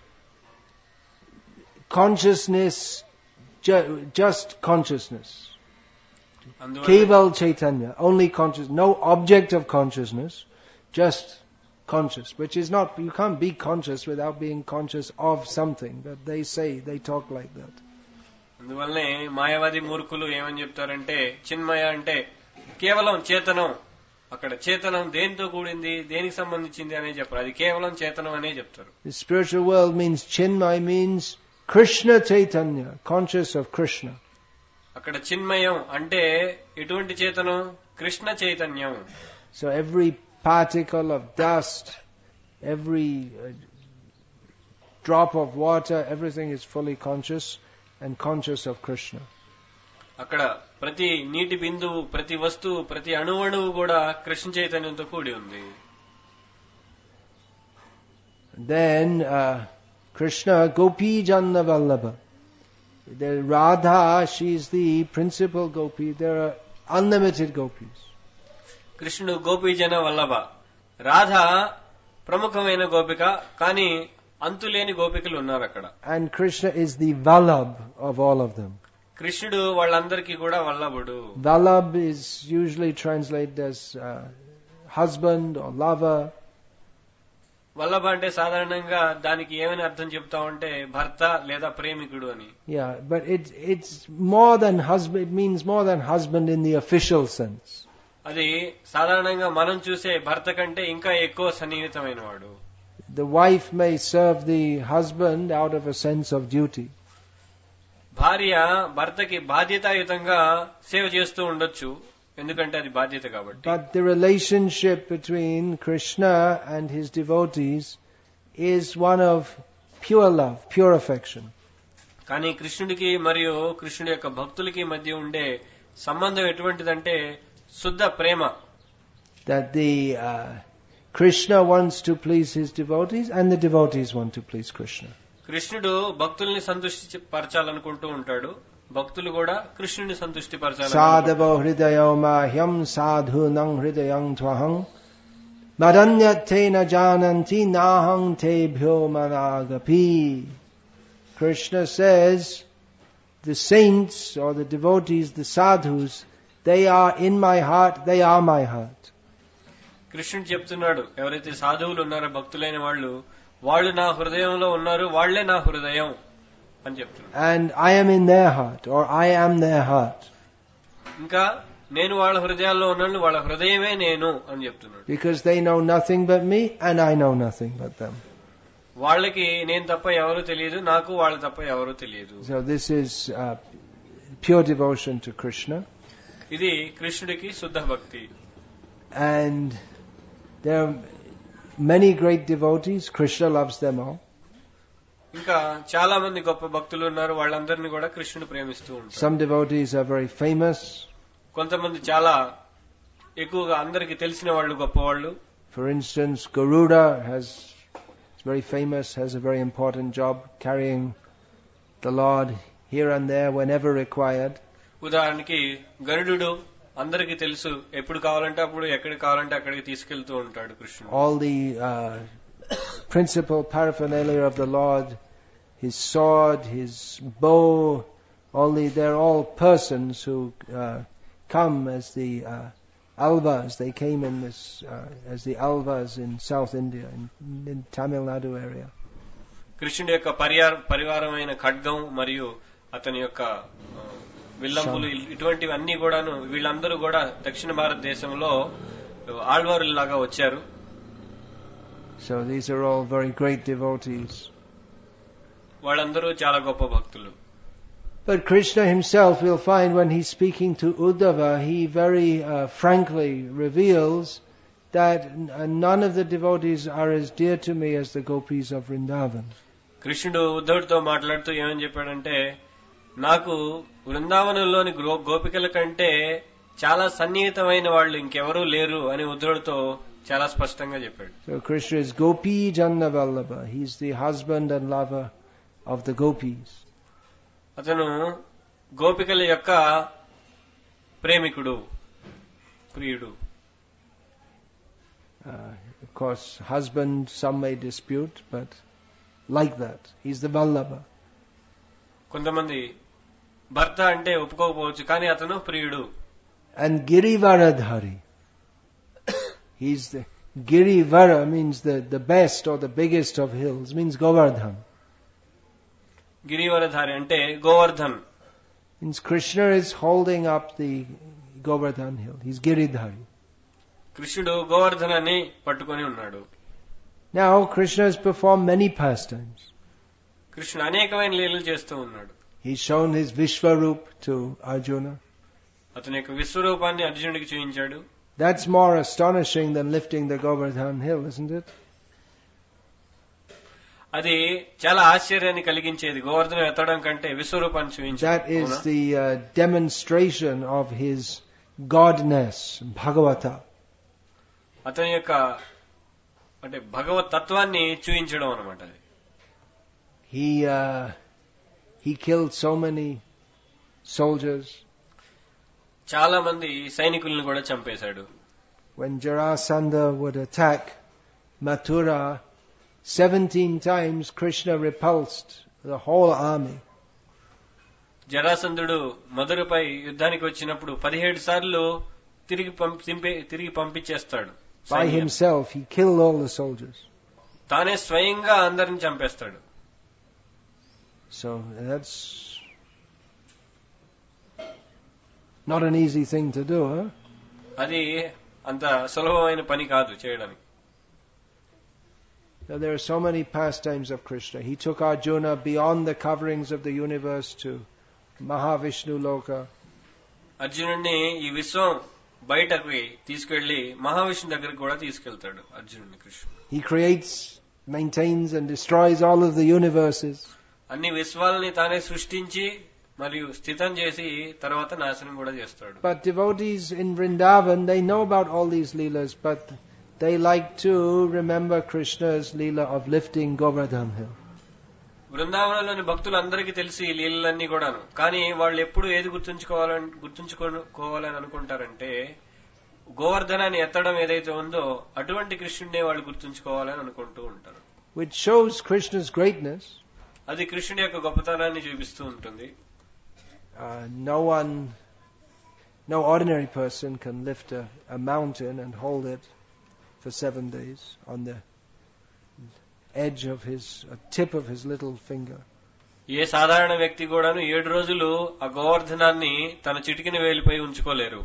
consciousness, ju- just consciousness. Keval Chaitanya, only conscious, no object of consciousness, just conscious, which is not, you can't be conscious without being conscious of something, but they say, they talk like that. అందువల్లనే మాయావాది మూర్ఖులు ఏమని చెప్తారంటే చిన్మయ అంటే కేవలం చేతనం, అక్కడ చేతనం దేనితో కూడింది, దేనికి సంబంధించింది అనే చెప్పారు. అది కేవలం చేతనం అనే చెప్తారు. The spiritual world means Chinmay means Krishna Chaitanya, conscious of Krishna. అక్కడ చిన్మయం అంటే ఎటువంటి చేతనం? కృష్ణ చైతన్యం. So every particle of dust, every uh, drop of water, everything is fully conscious and conscious of Krishna. అక్కడ ప్రతి నీటి బిందువు, ప్రతి వస్తువు, ప్రతి అణువణువు కూడా కృష్ణ చైతన్యంతో కూడి ఉంది. Then uh, Krishna Gopi Janna Vallabha. The Radha, she is the principal gopi. There are unlimited gopis. కృష్ణుడు గోపీజన వల్లభ. రాధ ప్రముఖమైన గోపిక, కానీ అంతులేని గోపికలు ఉన్నారు అక్కడ. And Krishna is the Vallabh of all of them. కృష్ణుడు వాళ్ళందరికీ కూడా వల్లభుడు. Vallabh is usually translated as uh, husband or lover. Vallabha అంటే సాధారణంగా దానికి ఏమని అర్థం చెప్తామంటే భర్త లేదా ప్రేమికుడు అని. Yeah, but it, it's more than husband, it means more than husband in the official sense. అది సాధారణంగా మనం చూసే భర్త కంటే ఇంకా ఎక్కువ సన్నిహితమైన వాడు. The wife may serve the husband out of a sense of duty. భార్య భర్తకి బాధ్యతాయుతంగా సేవ చేస్తూ ఉండొచ్చు, ఎందుకంటే అది బాధ్యత కాబట్టి. But the relationship between Krishna and his devotees is one of pure love, pure affection. కానీ కృష్ణుడికి మరియు కృష్ణుడి యొక్క భక్తులకి మధ్య ఉండే సంబంధం ఎటువంటిదంటే శుద్ధ ప్రేమ. That the uh, Krishna wants to please his devotees and the devotees want to please Krishna. కృష్ణుడు భక్తుల్ని సంతృష్టి పరచాలనుకుంటూ ఉంటాడు, భక్తులు కూడా కృష్ణుని సంతృష్టి పరచాలి. సాధవో హృదయో మాహ్యం సాధూనం హృదయం త్వహం మదన్యతే న జానంతి నాహం తేభ్యో మనాగపి. Krishna says the saints or the devotees, the sadhus, they are in my heart, they are my heart. కృష్ణుడు చెప్తున్నాడు, ఎవరైతే సాధువులు ఉన్నారో భక్తులైన వాళ్ళు వాళ్ళు నా హృదయంలో ఉన్నారు, వాళ్లే నా హృదయం అని చెప్తున్నాడు. And I am in their heart, or I am their heart. ఇంకా నేను వాళ్ళ హృదయాల్లో ఉన్నాను, వాళ్ళ హృదయమే నేను అని చెప్తున్నాడు. Because they know nothing but me, and I know nothing but them. వాళ్ళకి నేను తప్ప ఎవరు తెలియదు, నాకు వాళ్ళ తప్ప ఎవరు తెలియదు. So this is uh, pure devotion to Krishna. ఇది కృష్ణుడికి శుద్ధ భక్తి. And there are many great devotees. Krishna loves them all. ఇంకా చాలా మంది గొప్ప భక్తులు ఉన్నారు, వాళ్ళందరినీ కూడా కృష్ణుడు ప్రేమిస్తూ ఉంటాడు. Some devotees are very famous. కొంతమంది చాలా ఎక్కువగా అందరికి తెలిసిన వాళ్ళు గొప్పవాళ్ళు. For instance, Garuda has is very famous, has a very important job carrying the Lord here and there whenever required. ఉదాహరణకి గరుడు అందరికి తెలుసు, ఎప్పుడు కావాలంటే అప్పుడు ఎక్కడికి కావాలంటే అక్కడికి తీసుకెళ్తూ ఉంటాడు కృష్ణుడు. All the uh, principal paraphernalia of the Lord, his sword, his bow, all the, they're all persons who uh, come as the uh, Alvas. They came in this uh, as the Alvas in South India, in, in Tamil Nadu area. కృష్ణుడి యొక్క పరివారమైన ఖడ్గం మరియు అతని యొక్క విల్లంబులు ఇటువంటివి అన్ని కూడాను వీళ్ళందరూ కూడా దక్షిణ భారతదేశంలో ఆళ్వారులాగా వచ్చారు. So these are all very great devotees. వాళ్ళందరూ చాలా గొప్ప భక్తులు. But Krishna himself, we'll find when he's speaking to Uddhava, he very uh, frankly reveals that none of the devotees are as dear to me as the gopis of Vrindavan. కృష్ణుడు ఉద్ధవుడితో మాట్లాడుతూ ఏమని చెప్పాడంటే, నాకు వృందావనంలోని గోపికల కంటే చాలా సన్నిహితమైన వాళ్ళు ఇంకెవరూ లేరు అని ఉద్ధవుడితో చాలా స్పష్టంగా చెప్పాడు. So Krishna is Gopi Janna Vallabha. He's the husband and lover of the gopis. అతను గోపికల యొక్క ప్రేమికుడు, ప్రియుడు. Uh, of course, husband some may dispute, but like that, he's the Vallabha. కొంతమంది భర్త అంటే ఒప్పుకోకపోవచ్చు, కానీ అతను ప్రియుడు. And Girivaradhari. He's the Girivara means the, the best or the biggest of hills, means Govardhan. గిరివరధారి అంటే Govardhan. Means Krishna is holding up the Govardhan hill. He's Giridhari. కృష్ణుడు గోవర్ధనాన్ని పట్టుకొని ఉన్నాడు. Now Krishna has performed many pastimes. కృష్ణుడు అనేకమైన లీలలు చేస్తూ ఉన్నాడు. He's shown his Vishwarup to Arjuna. అతని యొక్క విశ్వరూపాన్ని అర్జునుడికి చూపించాడు. That's more astonishing than lifting the Govardhan hill, isn't it? అది చాలా ఆశ్చర్యాన్ని కలిగించేది, గోవర్ధనం ఎత్తడం కంటే విశ్వరూపాన్ని చూపించాడు. That is the uh, demonstration of his godness, Bhagavata. అతని యొక్క అంటే భగవత్ తత్వాన్ని చూపించడం అన్నమాట. అది He uh, he killed so many soldiers. చాలా మంది సైనికులను కూడా చంపేశాడు. When Jarasandha would attack Mathura, seventeen times Krishna repulsed the whole army. జరాసంధుడు మధురపై యుద్ధానికి వచ్చినప్పుడు పదిహేడు సార్లు తిరిగి పంపి తిరిగి పంపించేస్తాడు. By himself, he killed all the soldiers. తానే స్వయంగా అందరిని చంపేస్తాడు. So that's not an easy thing to do, huh? అది అంత సులభమైన పని కాదు చేయడానికి. Now, there are so many pastimes of Krishna. He took Arjuna beyond the coverings of the universe to Mahavishnu Loka. అర్జునుడిని ఈ విశ్వం బయటకి తీసుకెళ్లి మహావిష్ణు దగ్గరికి కూడా తీసుకెళ్తాడు అర్జునుడిని కృష్ణుడు. He creates, maintains and destroys all of the universes. అన్ని విశ్వాలని తానే సృష్టించి మరియు స్థితం చేసి తర్వాత నాశనం కూడా చేస్తాడు. But devotees in Vrindavan, they know about all these leelas, but they like to remember Krishna's leela of lifting Govardhan hill. బృందావనంలోని భక్తులందరికీ తెలిసి ఈ లీలలన్నీ కూడాను. కానీ వాళ్ళు ఎప్పుడు ఏది గుర్తుంచుకోవాలని గుర్తుంచుకోవాలని అనుకుంటారంటే గోవర్ధనాన్ని ఎత్తడం ఏదైతే ఉందో అటువంటి కృష్ణుడినే వాళ్ళు గుర్తుంచుకోవాలని అనుకుంటూ ఉంటారు. Which shows Krishna's greatness. అది కృష్ణుడి యొక్క గొప్పతనాన్ని చూపిస్తూ ఉంటుంది. Uh, no one, no ordinary person can lift a, a mountain and hold it for seven days on the edge of his, a tip of his little finger. ఏ సాధారణ వ్యక్తి కూడాను ఏడు రోజులు ఆ గోవర్ధనాన్ని తన చిటికిన వేలిపై ఉంచుకోలేరు.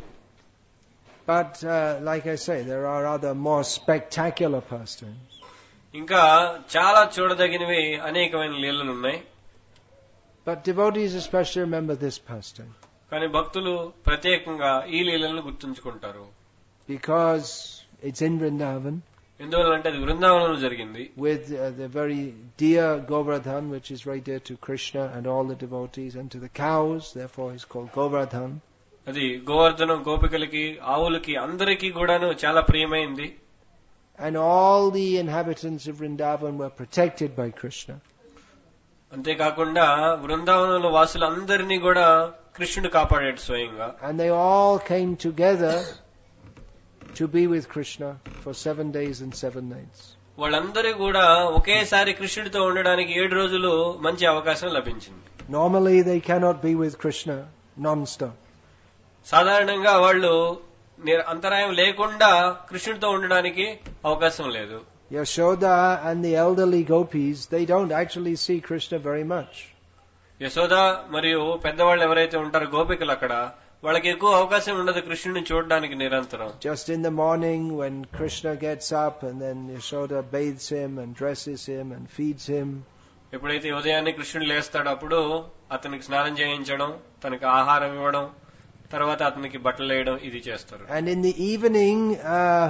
But uh, like I say, there are other more spectacular pastimes. ఇంకా చాలా చూడదగినవి అనేకమైన లీలలు ఉన్నాయి. But devotees especially remember this pastime. కానీ భక్తులు ప్రత్యేకంగా ఈ లీలలను గుర్తుంచుకుంటారు. Because it's in Vrindavan. ఎందువల్లంటే అది బృందావనంలో జరిగింది. With uh, the very dear Govardhan, which is right there to Krishna and all the devotees, and to the cows, therefore it's called Govardhan. అది గోవర్ధనం గోపికలకి ఆవులకి అందరికీ కూడాను చాలా ప్రియమైంది. And all the inhabitants of Vrindavan were protected by Krishna. అంతేకాకుండా బృందావనంలో వాసులందరినీ కూడా కృష్ణుడు కాపాడాడు స్వయంగా. And they all came together to be with Krishna for seven days and seven nights. వాళ్ళందరూ కూడా ఒకేసారి కృష్ణుడితో ఉండడానికి ఏడు రోజులు మంచి అవకాశం లభించింది. Normally they cannot be with Krishna non-stop. సాధారణంగా వాళ్ళు అంతరాయం లేకుండా కృష్ణుడితో ఉండడానికి అవకాశం లేదు. Yashoda and the elderly gopis, they don't actually see Krishna very much. Yashoda మరియు పెద్దవాళ్ళు ఎవరైతే ఉంటారో గోపికలు అక్కడ వాళ్ళకి ఎక్కువ అవకాశం ఉండదు కృష్ణుడిని చూడడానికి నిరంతరం. Just in the morning when Krishna gets up and then Yashoda bathes him and dresses him and feeds him. ఎప్పుడైతే ఉదయాన్నే కృష్ణుడు లేస్తాడో అప్పుడు అతనికి స్నానం చేయించడం, తనకి ఆహారం ఇవ్వడం, తర్వాత అతనికి బట్టలు వేయడం ఇది చేస్తారు. And in the evening uh,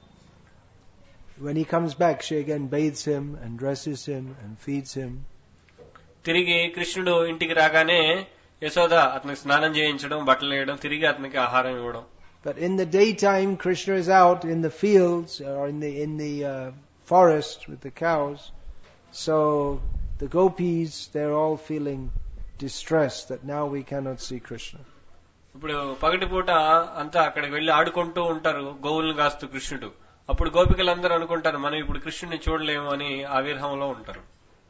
when he comes back, she again bathes him and dresses him and feeds him. తిరిగి కృష్ణుడు ఇంటికి రాగానే యశోద అతనికి స్నానం చేయించడం, బట్టలు వేయడం, తిరిగి అతనికి ఆహారం ఇవ్వడం. But in the daytime, Krishna is out in the fields or in the in the uh, forest with the cows. So the gopis, they're all feeling distressed that now we cannot see Krishna. ఇప్పుడు పగటి పూట అంతా అక్కడికి వెళ్లి ఆడుకుంటూ ఉంటారు గోవులను కాస్తూ కృష్ణుడు. అప్పుడు గోపికలందరూ అనుకుంటారు మనం ఇప్పుడు కృష్ణుడిని చూడలేము అని ఆవిర్భావంలో ఉంటారు.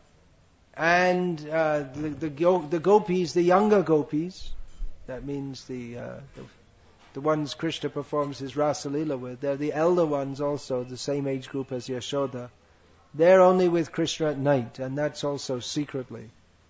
And uh, the, the the gopis, the younger gopis, that means the, uh, the the ones Krishna performs his Rasa Leela with, they're the elder ones also, the same age group as Yashoda. They're only with Krishna at night, and that's also secretly.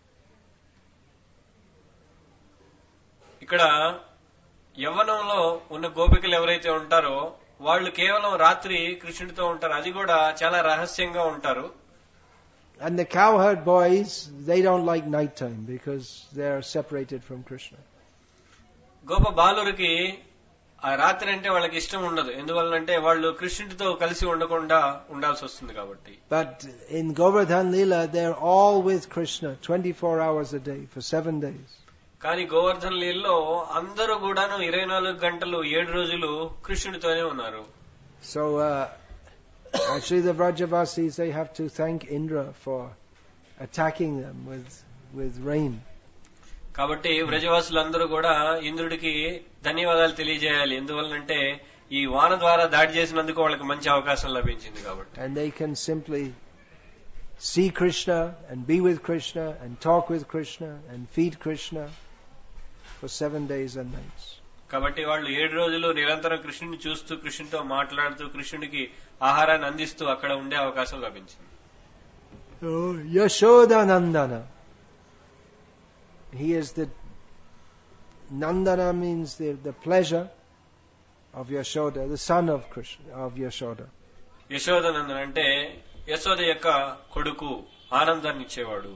ఇక్కడ యవ్వనంలో ఉన్న గోపికలు ఎవరైతే ఉంటారో వాళ్ళు కేవలం రాత్రి కృష్ణుడితో ఉంటారు, అది కూడా చాలా రహస్యంగా ఉంటారు. And the cowherd boys, they don't like night time because they are separated from Krishna. గోప బాలురికి ఆ రాత్రి అంటే వాళ్ళకి ఇష్టం ఉండదు, ఎందువల్లంటే వాళ్ళు కృష్ణుడితో కలిసి ఉండకుండా ఉండాల్సి వస్తుంది కాబట్టి. But in Govardhan Leela, they're all with Krishna twenty-four hours a day for seven days. కానీ గోవర్ధన్ లీలలో అందరూ కూడాను ఇరవై నాలుగు గంటలు ఏడు రోజులు కృష్ణుడితోనే ఉన్నారు. So uh, actually the Vrajavasis, they have to thank Indra for attacking them with with rain. కాబట్టి వ్రజవాసులందరూ కూడా ఇంద్రుడికి ధన్యవాదాలు తెలియజేయాలి, ఎందువల్లంటే ఈ వాన ద్వారా దాడి చేసినందుకు వాళ్ళకి మంచి అవకాశం లభించింది కాబట్టి. And they can simply see Krishna and be with Krishna and talk with Krishna and feed Krishna for seven days and nights. కాబట్టి వాళ్ళు ఏడు రోజులు నిరంతరం కృష్ణుని చూస్తూ కృష్ణునితో మాట్లాడుతూ కృష్ణుడికి ఆహారాన్ని అందిస్తూ అక్కడ ఉండే అవకాశం లభించింది. Oh, Yashoda Nandana. He is the Nandana means the the pleasure of Yashoda, the son of Krishna, of Yashoda. యశోదనందన్ అంటే యశోద యొక్క కొడుకు, ఆనందాన్ని ఇచ్చేవాడు.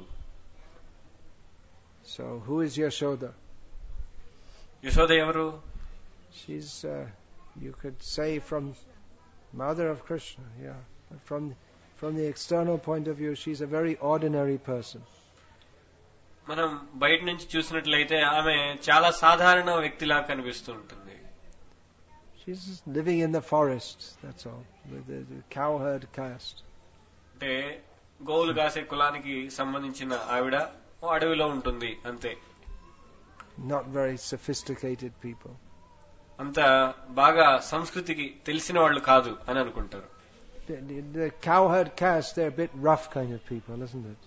So who is Yashoda? Yashoda ఎవరు? She's uh, you could say from mother of Krishna, yeah. But from from the external point of view, she's a very ordinary person. మనం బయట నుంచి చూసినట్లయితే ఆమె చాలా సాధారణ వ్యక్తిలా కనిపిస్తూ ఉంటుంది. She's living in the forest, that's all, with the, the cowherd caste. అంటే గోవులు కాసే కులానికి సంబంధించిన ఆవిడ అడవిలో ఉంటుంది అంతే. Not very sophisticated people. అంత బాగా సంస్కృతికి తెలిసిన వాళ్ళు కాదు అని అనుకుంటారు. The, the, the cowherd caste, they're a bit rough kind of people, isn't it?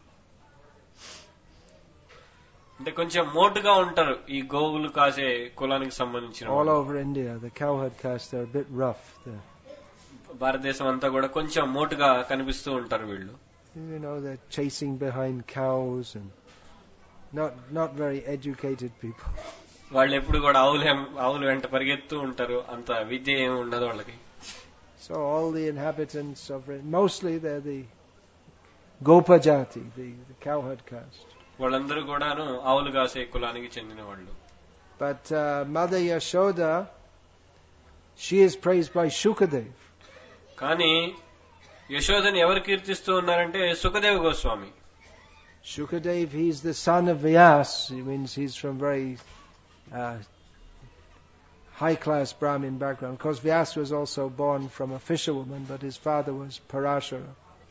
అంటే కొంచెం మోటుగా ఉంటారు ఈ గోవులు కాసే కులానికి సంబంధించిన. All over India, the cowherd caste, they're a bit rough. They're, భారతదేశం అంతా కూడా కొంచెం మోటుగా కనిపిస్తూ ఉంటారు వీళ్ళు. you know, they're chasing behind cows and not not very educated people. వాళ్ళు ఎప్పుడు కూడా ఆవులు ఆవులు వెంట పరిగెత్తూ ఉంటారు, అంత విద్య ఏమి ఉండదు వాళ్ళకి. So all the inhabitants of, mostly they're the Gopajati, the, the cowherd caste. వాళ్ళందరూ కూడాను ఆవులు కాసే కులానికి చెందిన వాళ్ళు. But uh, Mother Yashoda, she is praised by Shukadev. కానీ యశోదని ఎవరు కీర్తిస్తూ ఉన్నారంటే Sukhdev Goswami. Shukadev, he's the son of Vyas. It means he's from very uh, high-class Brahmin background. Of course, Vyas was also born from a fisherwoman, but his father was Parashara.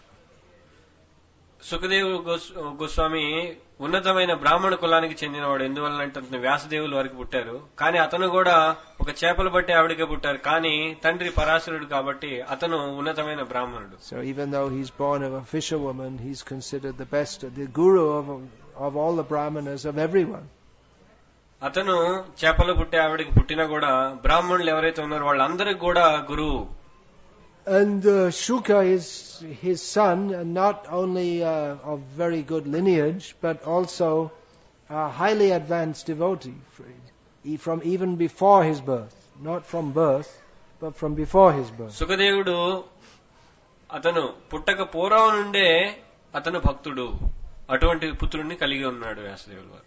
Sukhdev Goswami ఉన్నతమైన బ్రాహ్మణ కులానికి చెందినవాడు. ఎందువల్లంటే అతను వ్యాసదేవుల వారికి పుట్టారు, కానీ అతను కూడా ఒక చేపలు బట్టి ఆవిడకే పుట్టారు, కానీ తండ్రి పరాశరుడు కాబట్టి అతను ఉన్నతమైన బ్రాహ్మణుడు. So even though he's born of a fisherwoman, he's considered the best, the guru of of all the brahmanas, of everyone. అతను చేపలు పుట్టే ఆవిడకి పుట్టినా కూడా బ్రాహ్మణులు ఎవరైతే ఉన్నారో వాళ్ళందరికీ కూడా గురువు. And uh, Shuka is his son, and not only uh, of very good lineage, but also a highly advanced devotee from even before his birth. Not from birth, but from before his birth. సుఖదేవుడు అతను పుట్టక పూర్వం నుండే అతను భక్తుడు. అటువంటి పుత్రుడిని కలిగి ఉన్నాడు వ్యాసదేవుల వారు.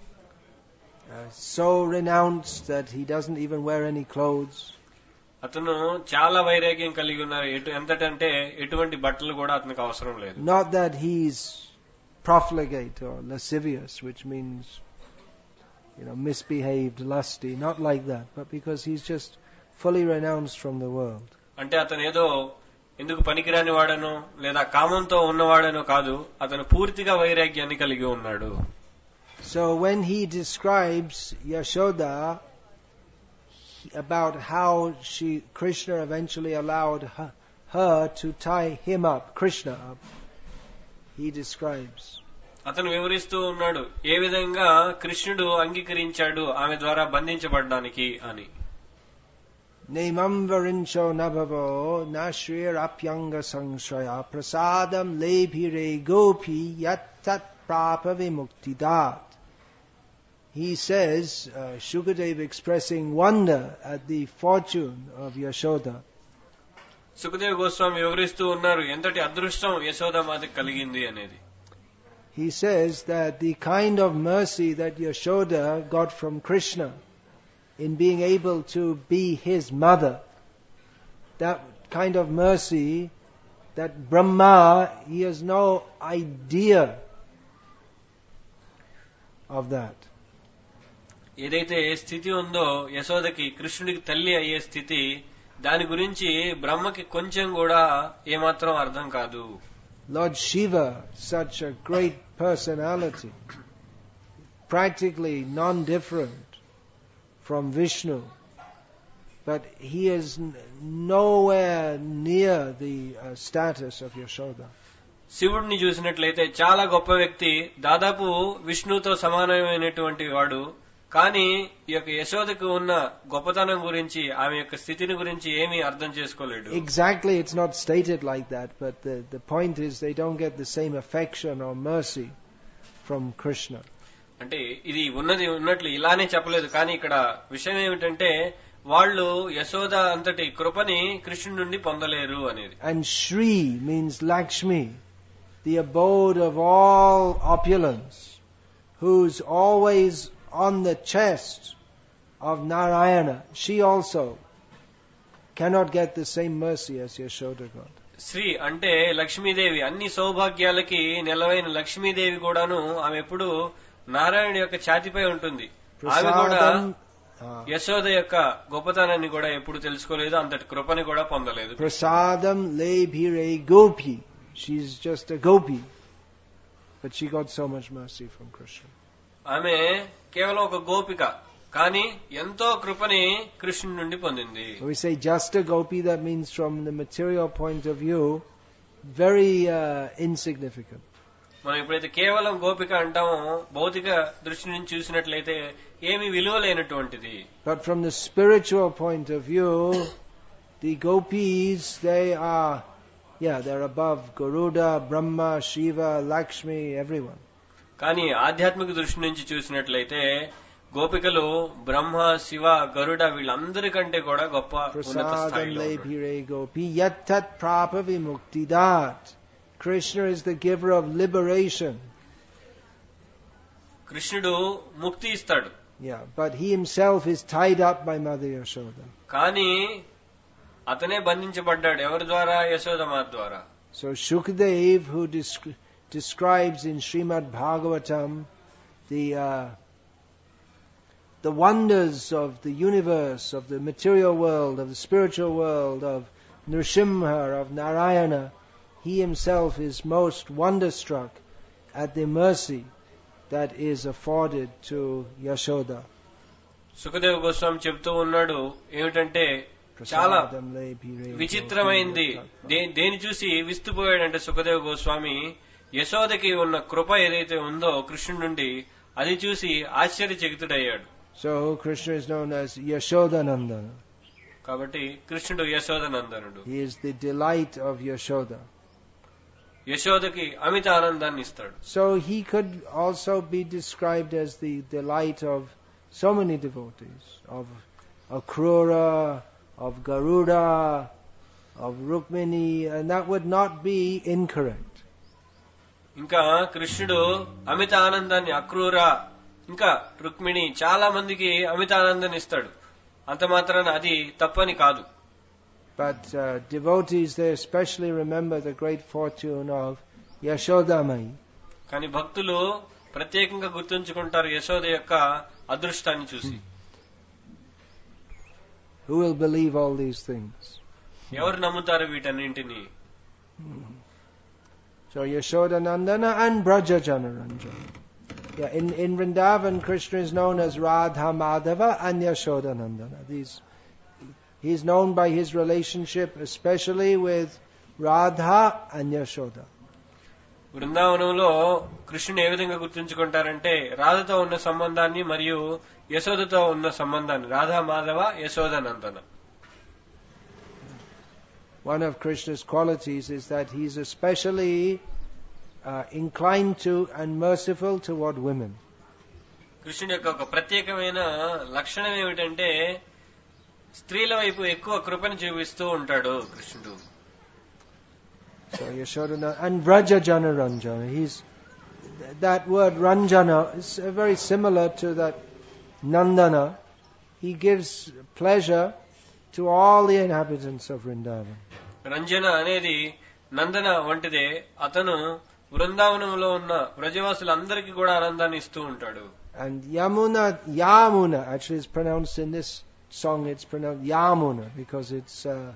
So renounced that he doesn't even wear any clothes. అతను చాలా వైరాగ్యం కలిగి ఉన్నారు. ఎటు ఎంతటంటే ఎటువంటి బట్టలు కూడా అతనికి అవసరం లేదు. Not that he's profligate or lascivious, which means, you know, misbehaved, lusty, not like that, but because he's just fully renounced from the world. అంటే అతను ఏదో ఎందుకు పనికిరాని వాడనో లేదా కామంతో ఉన్నవాడనో కాదు, అతను పూర్తిగా వైరాగ్యాన్ని కలిగి ఉన్నాడు. So when he describes Yashoda, about how she Krishna eventually allowed her, her to tie him up, Krishna up, he describes. అతను వివరిస్తూ ఉన్నాడు ఏ విధంగా కృష్ణుడు అంగీకరించాడు ఆమె ద్వారా బంధించబడడానికి అని. Nemam varincho nabhavo nashrir apyanga sangshraya prasadam lebhire gopi yat tat prapa vimuktidat. He says, uh, Shukadev expressing wonder at the fortune of Yashoda. Sukhdev Goswami వివరిస్తూ ఉన్నారు ఎంతటి అదృష్టం యశోదామాతకి కలిగింది అనేది. He says that the kind of mercy that Yashoda got from Krishna in being able to be his mother, that kind of mercy, that Brahma, he has no idea of that. ఏదైతే స్థితి ఉందో యశోదకి కృష్ణుడికి తల్లి అయ్యే స్థితి, దాని గురించి బ్రహ్మకి కొంచెం కూడా ఏమాత్రం అర్థం కాదు. Lord Shiva, such a great personality, practically non-different from Vishnu, but he is nowhere near the uh, status of Yashoda. శివుడిని చూసినట్లయితే చాలా గొప్ప వ్యక్తి, దాదాపు విష్ణుతో సమానమైనటువంటి వాడు, కానీ ఈ యొక్క యశోదకు ఉన్న గొప్పతనం గురించి ఆమె యొక్క స్థితిని గురించి ఏమీ అర్థం చేసుకోలేడు. Exactly, it's not stated like that, but the, the point is they don't get the same affection or mercy from Krishna. అంటే ఇది ఉన్నది ఉన్నట్లు ఇలానే చెప్పలేదు, కానీ ఇక్కడ విషయం ఏమిటంటే వాళ్ళు యశోద అంతటి కృపని కృష్ణుడి నుండి పొందలేరు అనేది. And Shri means Lakshmi, the abode of all opulence, who's always on the chest of Narayana. She also cannot get the same mercy as Yashoda got. Shri అంటే లక్ష్మీదేవి, అన్ని సౌభాగ్యాలకి నెలవైన లక్ష్మీదేవి కూడాను ఆమె ఎప్పుడు నారాయణ యొక్క ఛాతిపై ఉంటుంది. ఆమె కూడా యశోద యొక్క గొప్పతనాన్ని కూడా ఎప్పుడు తెలుసుకోలేదు, అంతటి కృపని కూడా పొందలేదు. Prasadam lebhire gopi. she's just a gopi, but she got so much mercy from Krishna. ఆమె కేవలం ఒక గోపిక, కానీ ఎంతో కృపని కృష్ణుడి నుండి పొందింది. When we say just a gopi, that means from the material point of view, very uh, insignificant. మనం ఎప్పుడైతే కేవలం గోపిక అంటామో భౌతిక దృష్టి నుంచి చూసినట్లయితే ఏమి విలువ లేనటువంటిది. But from the spiritual point of view, the gopis, they are, yeah, they're above Garuda, Brahma, Shiva, Lakshmi, everyone. కానీ ఆధ్యాత్మిక దృష్టి నుంచి చూసినట్లయితే గోపికలు బ్రహ్మ, శివ, గరుడ వీళ్ళందరికంటే కూడా గొప్ప ఉన్నత స్థాయిలో ఉన్నారు. Krishna is the giver of liberation. కృష్ణుడు ముక్తి ఇస్తాడు. Yeah, but he himself is tied up by Mother Yashoda. కానీ అతనే బంధించబడ్డాడు ఎవరి ద్వారా? యశోదమాత ద్వారా. So Shukdev, who descri- describes in Srimad Bhagavatam the uh, the wonders of the universe, of the material world, of the spiritual world, of Nrsimha, of Narayana, he himself is most wonderstruck at the mercy that is afforded to Yashoda. Sukhdev Goswami చెప్తూ ఉన్నాడు ఏమిటంటే చాలా విచిత్రమైంది. దేని చూసి విస్తుపోయాడంటే సుఖదేవ్ గోస్వామి యశోదకి ఉన్న కృప ఏదైతే ఉందో కృష్ణుడి నుండి అది చూసి ఆశ్చర్యచకితుడయ్యాడు. So Krishna is known as Yashodanandana. కాబట్టి కృష్ణుడు యశోదనందనుడు. He is the delight of Yashoda. యశోదకి అమిత ఆనందాన్ని ఇస్తాడు. So he could also be described as the delight of so many devotees, of Akrura, of Garuda, of Rukmini, and that would not be incorrect. ఇంకా కృష్ణుడు అమిత ఆనందాన్ని అక్రూర ఇంకా రుక్మిణి చాలా మందికి అమిత ఆనందాన్ని ఇస్తాడు. అంత మాత్రాన అది తప్పని కాదు. But uh, devotees, they especially remember the great fortune of Yashodamai. కానీ భక్తులు ప్రత్యేకంగా గుర్తుంచుకుంటారు యశోద యొక్క అదృష్టాన్ని చూసి. Who will believe all these things? ఎవరు నమ్ముతారు వీటన్నింటినీ? So Yashodanandana and Braja Janaranjana. Yeah, in, in Vrindavan, Krishna is known as Radha Madhava and Yashodanandana. These, he's known by his relationship especially with Radha and Yashoda. బృందావనంలో కృష్ణుని ఏ విధంగా గుర్తుంచుకుంటారంటే రాధతో ఉన్న సంబంధాన్ని మరియు యశోదతో ఉన్న సంబంధాన్ని. Radha Madhava యశోదనందన. One of Krishna's qualities is that he's especially uh, inclined to and merciful toward women. కృష్ణుడి యొక్క ఒక ప్రత్యేకమైన లక్షణం ఏమిటంటే స్త్రీల వైపు ఎక్కువ కృపను చూపిస్తూ ఉంటాడు కృష్ణుడు. So Yashodana and Vraja Jana Ranjana. He's that word Ranjana is very similar to that Nandana. He gives pleasure to all the inhabitants of Vrindavan. Ranjana అనేది నందన వంటిదే. అతను బృందావనంలో ఉన్న ప్రజవాసులందరికీ కూడా ఆనందాన్ని ఇస్తూ ఉంటాడు. And Yamuna, Yamuna actually is pronounced in this song. It's pronounced Yamuna because it's uh,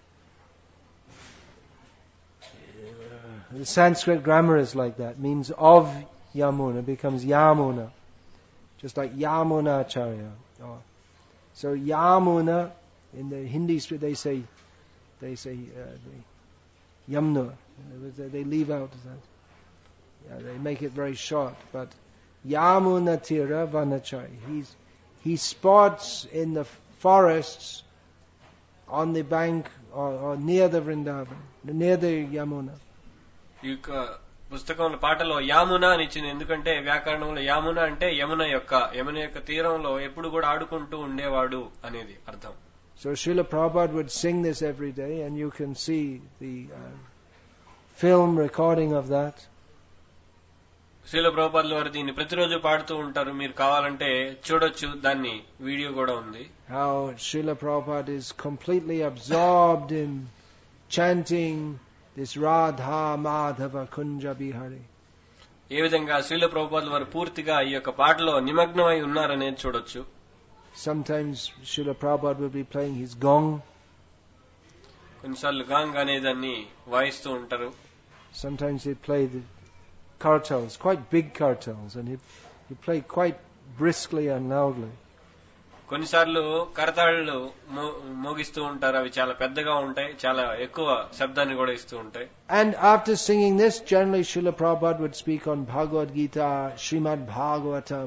the Sanskrit grammar is like that. Means of Yamuna becomes Yamuna, just like Yamunacharya. Oh. So Yamuna in the Hindi they say they say uh, they, Yamna. They, they leave out that. Yeah, they make it very short, but Yamuna Tira Vanachai. He's he sports in the forests on the bank or, or near the Vrindavan, near the Yamuna. ఈ యొక్క పుస్తకంలో పాటలో యామున అని ఇచ్చింది. ఎందుకంటే వ్యాకరణంలో యామున అంటే యమున యొక్క యమున యొక్క తీరంలో ఎప్పుడు కూడా ఆడుకుంటూ ఉండేవాడు అనేది అర్థం. So Srila Prabhupada would sing this every day, and you can see the uh, film recording of that. Srila ప్రభుపాదుల వారు దీన్ని ప్రతిరోజు పాడుతూ ఉంటారు. మీరు కావాలంటే చూడొచ్చు, దాన్ని వీడియో కూడా ఉంది. How Srila Prabhupada is completely absorbed in chanting this Radha Madhava Kunja Bihari. ఏ విధంగా శ్రీల ప్రభుపాదుల వారు పూర్తిగా ఈ యొక్క పాటలో నిమగ్నమై ఉన్నారనేది చూడొచ్చు. Sometimes Srila Prabhupada will be playing his gong. కొన్నిసార్లు గాంగ్ అనే దాన్ని వాయిస్తూ ఉంటారు. sometimes he'd play the kartals, quite big kartals, and he'd, he'd play quite briskly and loudly. కొన్నిసార్లు కరతాళ్ళు మోగిస్తూ ఉంటారు. అవి చాలా పెద్దగా ఉంటాయి, చాలా ఎక్కువ శబ్దాన్ని కూడా ఇస్తూ ఉంటాయి. And after singing this, generally Srila Prabhupada would speak on Bhagavad Gita, Srimad Bhagavatam.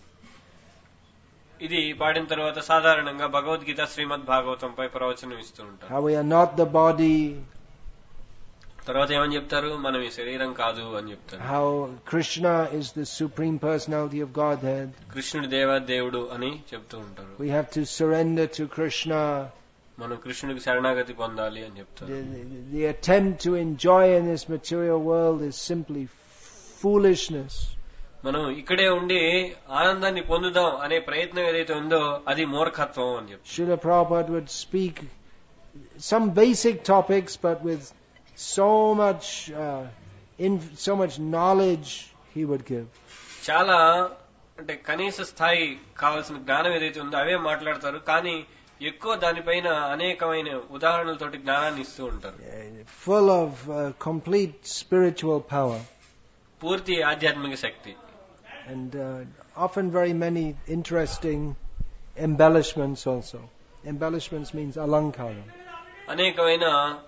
ఇది పాడిన తర్వాత సాధారణంగా భగవద్గీత శ్రీమద్ భాగవతంపై ప్రవచనం ఇస్తూ ఉంటారు. How we are not the body. తర్వాత ఏమని చెప్తారు? మనం ఈ శరీరం కాదు అని చెప్తారు. How Krishna is the supreme personality of Godhead. కృష్ణుడు దేవ దేవుడు అని చెప్తూ ఉంటారు. We have to surrender to Krishna. మనం కృష్ణుడికి శరణాగతి పొందాలి అని చెప్తారు. The, the, the attempt to enjoy in this material world is simply foolishness. మనం ఇక్కడే ఉండి ఆనందాన్ని పొందుదాం అనే ప్రయత్నం ఏదైతే ఉందో అది మూర్ఖత్వం అని చెప్తారు. Srila Prabhupada would speak some basic topics, but with so much uh, in so much knowledge he would give. చాలా అంటే కనీస స్థాయి కావాల్సిన జ్ఞానం ఏదైతే ఉందో అవే మాట్లాడతారు, కానీ ఎక్కువ దానిపైన అనేకమైన ఉదాహరణలతోటి జ్ఞానాన్ని ఇస్తూ ఉంటారు. Full of uh, complete spiritual power. పూర్తి ఆధ్యాత్మిక శక్తి. And uh, often very many interesting embellishments also. Embellishments means alankara. అనేకమైన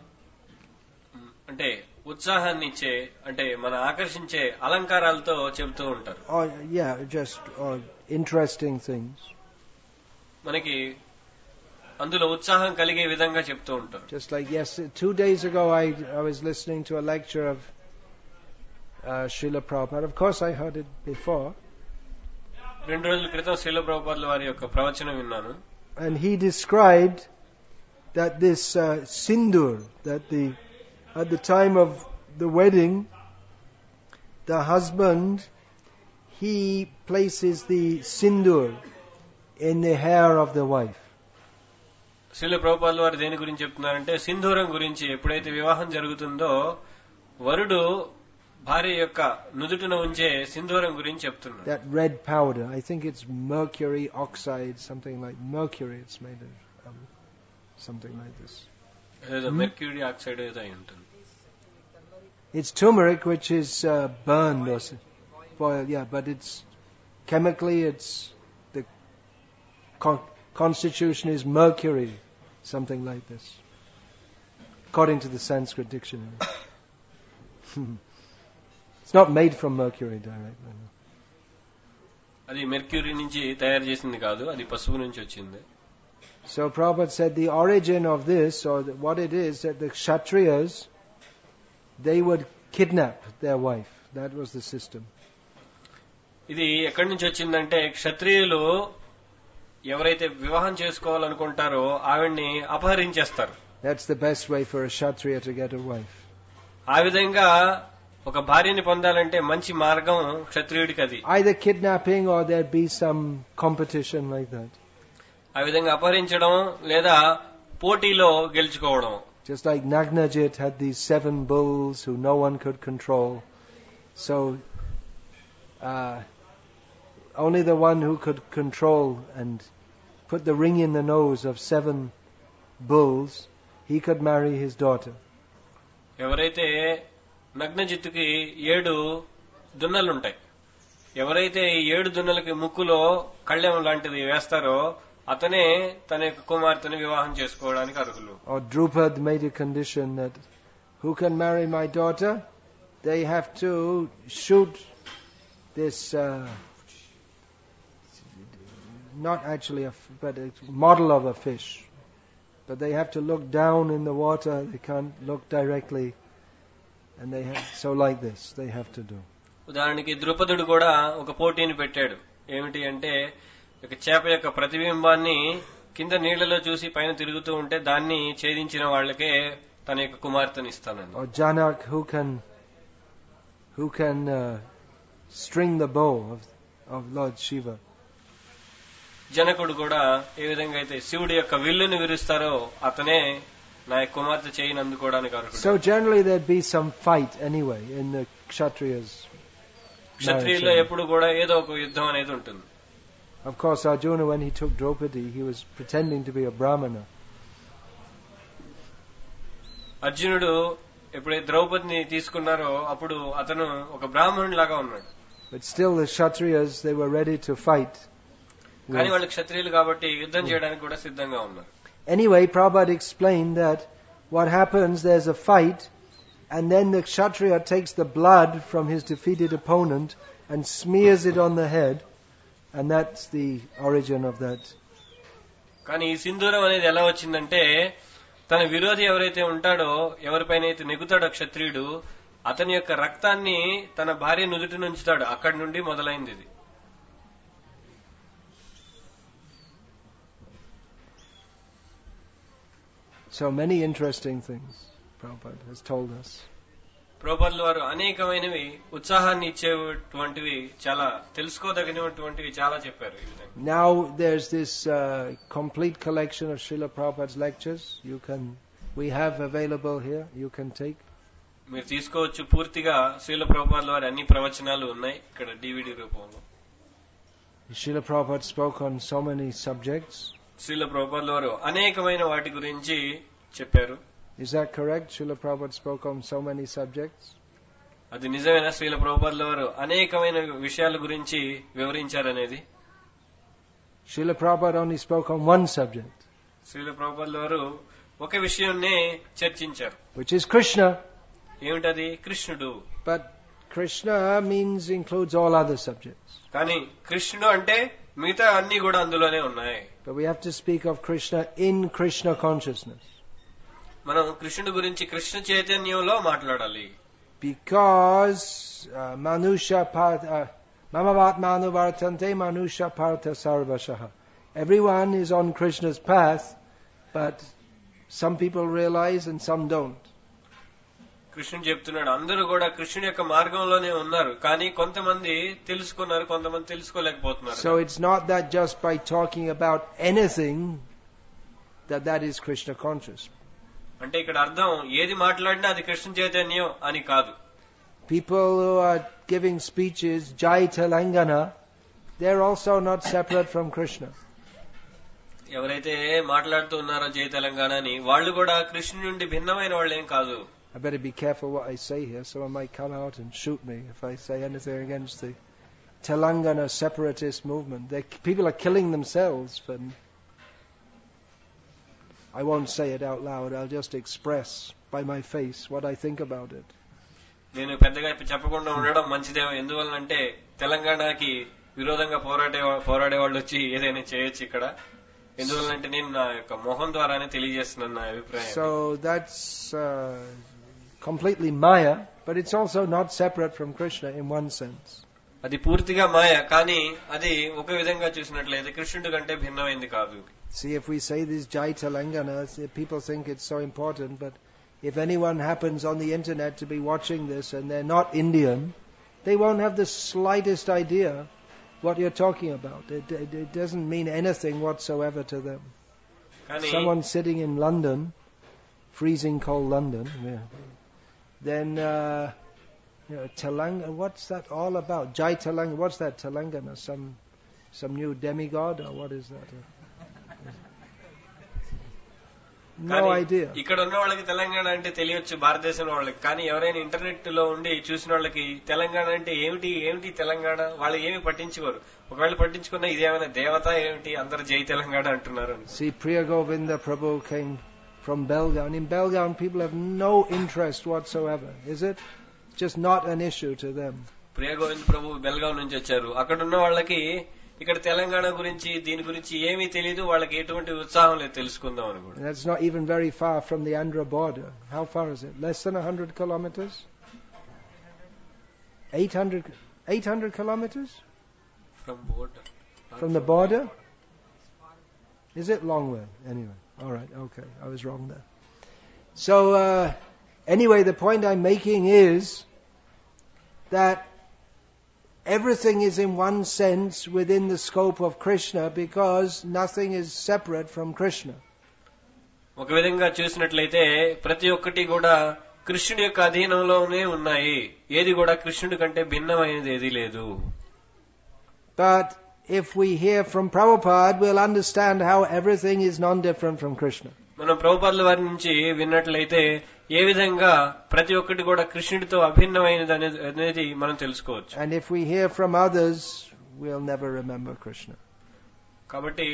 అంటే ఉత్సాహాన్ని ఇచ్చే అంటే మన ఆకర్షించే అలంకారాలతో చెబుతూ ఉంటారు. Oh yeah, just uh, interesting things. మనకి అందులో ఉత్సాహం కలిగే విధంగా చెప్తూ ఉంటారు. Just like yes, two days ago I I was listening to a lecture of uh, Srila Prabhupada. Of course I heard it before. రెండు రోజుల క్రితం శ్రీల ప్రభుపాదుల వారి యొక్క ప్రవచనం విన్నాను. And he described that this uh, sindur, that the at the time of the wedding, the husband, he places the sindur in the hair of the wife. Srila ప్రభుపాదుల వారు దేని గురించి చెప్తున్నారంటే సింధూరం గురించి. ఎప్పుడైతే వివాహం జరుగుతుందో వరుడు భార్య యొక్క నుదుటిన ఉంచే సింధూరం గురించి చెప్తున్నారు. That red powder, I think it's mercury oxide, something like mercury. It's made of um, something like this. Mercury oxide ఏదో అయి ఉంటుంది. It's turmeric, which is uh, burned or boiled. Yeah, but it's chemically, it's the con- constitution is mercury, something like this, according to the Sanskrit dictionary. It's not made from mercury directly. అది mercury నుంచి తయారు చేసింది కాదు, అది పసుపు నుంచి వచ్చింది. So Prabhupada said the origin of this, or the, what it is, that the Kshatriyas, they would kidnap their wife. That was the system. ఇది ఎక్కడి నుంచి వచ్చిందంటే క్షత్రియులు ఎవరైతే వివాహం చేసుకోవాలనుకుంటారో ఆవిడ్ని అపహరించేస్తారు. That's the best way for a Kshatriya to get a wife. ఆ విధంగా ఒక భార్యని పొందాలంటే మంచి మార్గం క్షత్రియుడికి అది. Either kidnapping or there'd be some competition like that. ఆ విధంగా అపహరించడం లేదా పోటీలో గెలుచుకోవడం. Just like Nagnajit had these seven bulls who no one could control. So uh, only the one who could control and put the ring in the nose of seven bulls, he could marry his daughter. ఎవరైతే నగ్నజిత్తుకి ఏడు దున్నలుంటాయి, ఎవరైతే ఈ ఏడు దున్నలకి ముక్కులో కళ్యం లాంటిది వేస్తారో అతనే తన యొక్క కుమార్తెను వివాహం చేసుకోవడానికి అర్హులు. Or Drupad made a condition that who can marry my daughter? They have to shoot this, uh, not actually a, but a model of a fish. But they have to look down in the water. They can't look directly, and they have so like this. They have to do. ఉదాహరణకి ద్రుపదుడు కూడా ఒక పోటీని పెట్టాడు. ఏమిటి అంటే ఒక చేప యొక్క ప్రతిబింబాన్ని కింద నీళ్లలో చూసి పైన తిరుగుతూ ఉంటే దాన్ని ఛేదించిన వాళ్ళకే తన యొక్క కుమార్తెను ఇస్తానని. Or Janak, who can who can uh, string the bow of of Lord Shiva. జనకుడు కూడా ఏ విధంగా అయితే శివుడి యొక్క విల్లును విరుస్తారో అతనే నా యొక్క కుమార్తె చేయిని అందుకోవడానికి అర్హుడు. So generally there'd be some fight anyway in the Kshatriyas. క్షత్రియుల్లో ఎప్పుడు కూడా ఏదో ఒక యుద్ధం అనేది ఉంటుంది. Of course, Arjuna, when he took Draupadi, he was pretending to be a Brahmana. అర్జునుడు ఎప్పుడైతే ద్రౌపదిని తీసుకున్నారో అప్పుడు అతను ఒక బ్రాహ్మణుడి లాగా ఉన్నాడు. But still the Kshatriyas, they were ready to fight. కానీ వాళ్ళు క్షత్రియులు కాబట్టి యుద్ధం చేయడానికి కూడా సిద్ధంగా ఉన్నారు. Anyway, Prabhupada explained that what happens, there's a fight, and then the Kshatriya takes the blood from his defeated opponent and smears it on the head, and that's the origin of that. కానీ ఈ సింధూరం అనేది ఎలా వచ్చిందంటే, తన విరోధి ఎవరైతే ఉంటాడో, ఎవరిపైన అయితే నెగుతాడో క్షత్రియుడు, అతని యొక్క రక్తాన్ని తన భార్య నుదుటి నుంచుతాడు. అక్కడి నుండి మొదలైంది ఇది. So many interesting things Prabhupada has told us. ప్రభుపాదుల వారు అనేకమైనవి ఉత్సాహాన్ని ఇచ్చేటువంటివి, చాలా తెలుసుకోదగినటువంటివి చాలా చెప్పారు. ఈ విధంగా Now there's this uh, complete collection of Srila Prabhupada's lectures. You can, we have available here. You can take. మీరు తీసుకోవచ్చు. పూర్తిగా శ్రీల ప్రభుపాదుల వారి అన్ని ప్రవచనాలు ఉన్నాయి ఇక్కడ డివిడి రూపంలో. Srila Prabhupada spoke on so many subjects. Srila ప్రభుపాదుల వారు అనేకమైన వాటి గురించి చెప్పారు. Is that correct? Srila Prabhupada spoke on so many subjects. అది నిజమేనా? శ్రీల ప్రభుపాదుల వారు అనేకమైన విషయాల గురించి వివరించారనేది. Srila Prabhupada only spoke on one subject, Srila ప్రభుపాదుల వారు ఒక విషయాన్నే చర్చించారు. which is Krishna. ఏమిటది? కృష్ణుడు. But Krishna means includes all other subjects. కానీ కృష్ణుడు అంటే మిగతా అన్ని కూడా అందులోనే ఉన్నాయి. But we have to speak of Krishna in Krishna consciousness. మనం కృష్ణుడి గురించి కృష్ణ చైతన్యంలో మాట్లాడాలి. Because uh, manusha partha mamavat manu vartante manusha partha sarvashaha. Everyone is on Krishna's path, but some people realize and some don't. కృష్ణుడు చెప్తున్నాడు, అందరూ కూడా కృష్ణుడి యొక్క మార్గంలోనే ఉన్నారు, కానీ కొంతమంది తెలుసుకున్నారు, కొంతమంది తెలుసుకోలేకపోతున్నారు. So it's not that just by talking about anything that that is Krishna conscious. అంటే ఇక్కడ అర్థం ఏది మాట్లాడినా అది కృష్ణ చైతన్యం అని కాదు. People who are giving speeches, Jai Telangana, they're also not separate from Krishna. ఎవరైతే మాట్లాడుతూ ఉన్నారో జై తెలంగాణ అని, వాళ్ళు కూడా కృష్ణుడి నుండి భిన్నమైన వాళ్ళు ఏం కాదు. I better be careful what I say here. Someone might come out and shoot me if I say anything against the Telangana separatist movement. They, people are killing themselves. But I won't say it out loud. I'll just express by my face what I think about it. నేను పెద్దగా చెప్పకుండా ఉండడం మంచిదేమో. ఎందువల్లంటే తెలంగాణకి విరోధంగా పోరాడే పోరాడే వాళ్ళు వచ్చి ఏదైనా చేయొచ్చు ఇక్కడ. ఎందువల్లంటే నేను నా యొక్క మొహం ద్వారానే తెలియజేస్తున్నాను నా అభిప్రాయం. So that's uh, completely Maya, but it's also not separate from Krishna in one sense. అది పూర్తిగా మాయ, కానీ అది ఒక విధంగా చూసినట్లయితే కృష్ణుడి కంటే భిన్నమైంది కాదు. See, if we say this Jai Telangana, people think it's so important, but if anyone happens on the internet to be watching this and they're not Indian, they won't have the slightest idea what you're talking about. It, it, it doesn't mean anything whatsoever to them. Kani, someone sitting in London, freezing cold London, yeah, then uh, you know, Telangana, what's that all about? Jai Telangana, what's that Telangana? Some some new demigod or what is that? No idea. ఇక్కడ ఉన్న వాళ్ళకి తెలంగాణ అంటే తెలియచ్చు భారతదేశంలో వాళ్ళకి, కానీ ఎవరైనా internet లో ఉండి చూసిన వాళ్ళకి తెలంగాణ అంటే ఏమిటి ఏమిటి తెలంగాణ వాళ్ళు ఏమి పట్టించుకోరు. ఒకవేళ పట్టించుకున్నా ఇదేమైనా దేవత ఏమిటి, అందరు జై తెలంగాణ అంటున్నారు. See, Priya Govinda Prabhu came from Belgaum. In Belgaum people have no interest whatsoever, is it? It's just not an issue to them. ప్రియ గోవింద్ ప్రభు బెల్గాం నుంచి వచ్చారు. అక్కడ ఉన్న వాళ్ళకి ఇక్కడ తెలంగాణ గురించి దీని గురించి ఏమీ తెలియదు, వాళ్ళకి ఎటువంటి ఉత్సాహం లేదు తెలుసుకుందాం అని కూడా. That's not even very far from the Andhra border. How far is it? Less than one hundred kilometers? eight hundred eight hundred kilometers? From border. From the border? Is it long way? Anyway, all right, okay. I was wrong there. So uh, anyway, the point I'm making is that everything is in one sense within the scope of Krishna because nothing is separate from Krishna. ఒక విధంగా చూసినట్లయితే ప్రతి ఒక్కటి కూడా కృష్ణుడి యొక్క అధీనంలోనే ఉన్నాయి, ఏది కూడా కృష్ణుడి కంటే భిన్నమైనది ఏది లేదు. But if we hear from Prabhupada, we'll understand how everything is non-different from Krishna. మనం ప్రభుపాదుల వారి నుంచి విన్నట్లయితే ఏ విధంగా ప్రతి ఒక్కటి కూడా కృష్ణుడితో అభిన్నమైనది అనేది అనేది మనం తెలుసుకోవచ్చు. And if we hear from others, we'll never remember Krishna. కాబట్టి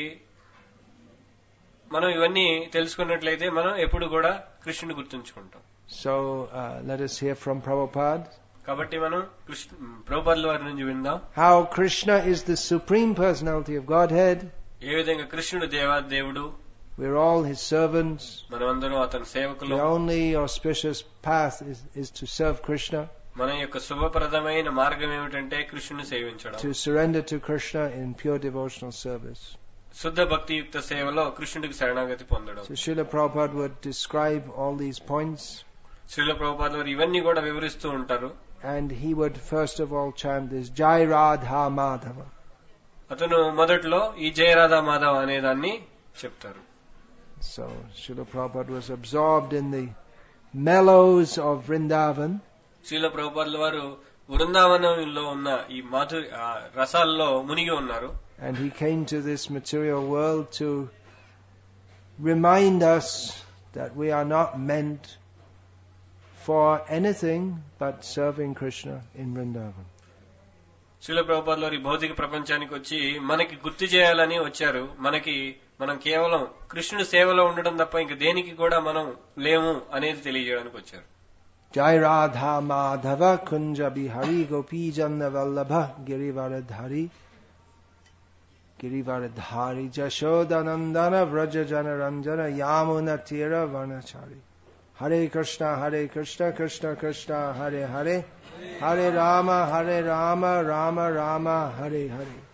మనం ఇవన్నీ తెలుసుకున్నట్లయితే మనం ఎప్పుడు కూడా కృష్ణుని గుర్తుంచుకుంటాం. So uh, let us hear from Prabhupada. కాబట్టి మనం కృష్ణ ప్రభుపాదుల వారి నుంచి విందాం. How Krishna is the supreme personality of Godhead. ఏ విధంగా కృష్ణుడు దేవాదేవుడు. We're all his servants. మనమందరం అతని సేవకులు. The only auspicious path is, is to serve Krishna. మన యొక్క శుభప్రదమైన మార్గం ఏమిటంటే కృష్ణుని సేవించడం. To surrender to Krishna in pure devotional service. శుద్ధ భక్తియుక్త సేవలో కృష్ణుడికి శరణాగతి పొందడం. So Srila Prabhupada would describe all these points. Srila ప్రభుపాదుల వారు ఇవన్నీ కూడా వివరిస్తూ ఉంటారు. And he would first of all chant this Jai Radha Madhava. అతను మొదట్లో ఈ జయ రాధా మాధవ్ అనే దాన్ని చెప్తారు. So Srila Prabhupada was absorbed in the mellows of Vrindavan. Srila ప్రభుపాదుల వారు వృందావనంలో ఉన్న ఈ మాధు రసాల్లో మునిగి ఉన్నారు. And he came to this material world to remind us that we are not meant for anything but serving Krishna in Vrindavan. Srila ప్రభుపాదుల వారు ఈ భౌతిక ప్రపంచానికి వచ్చి మనకి గుర్తు చేయాలని వచ్చారు. మనకి మనం కేవలం కృష్ణుడి సేవలో ఉండడం తప్ప ఇంక దేనికి కూడా మనం లేము అనేది తెలియజేయడానికి వచ్చారు. Jai Radha Madhava Kunja Bihari Gopi Janna Vallabha Girivaradhari Girivaradhari Jashodanandana Vraja Jana Ranjana Yamuna Tira Vanachari. Hare Krishna Hare Krishna Krishna Krishna Hare Hare Hare Rama Hare Rama Rama Rama Hare Hare.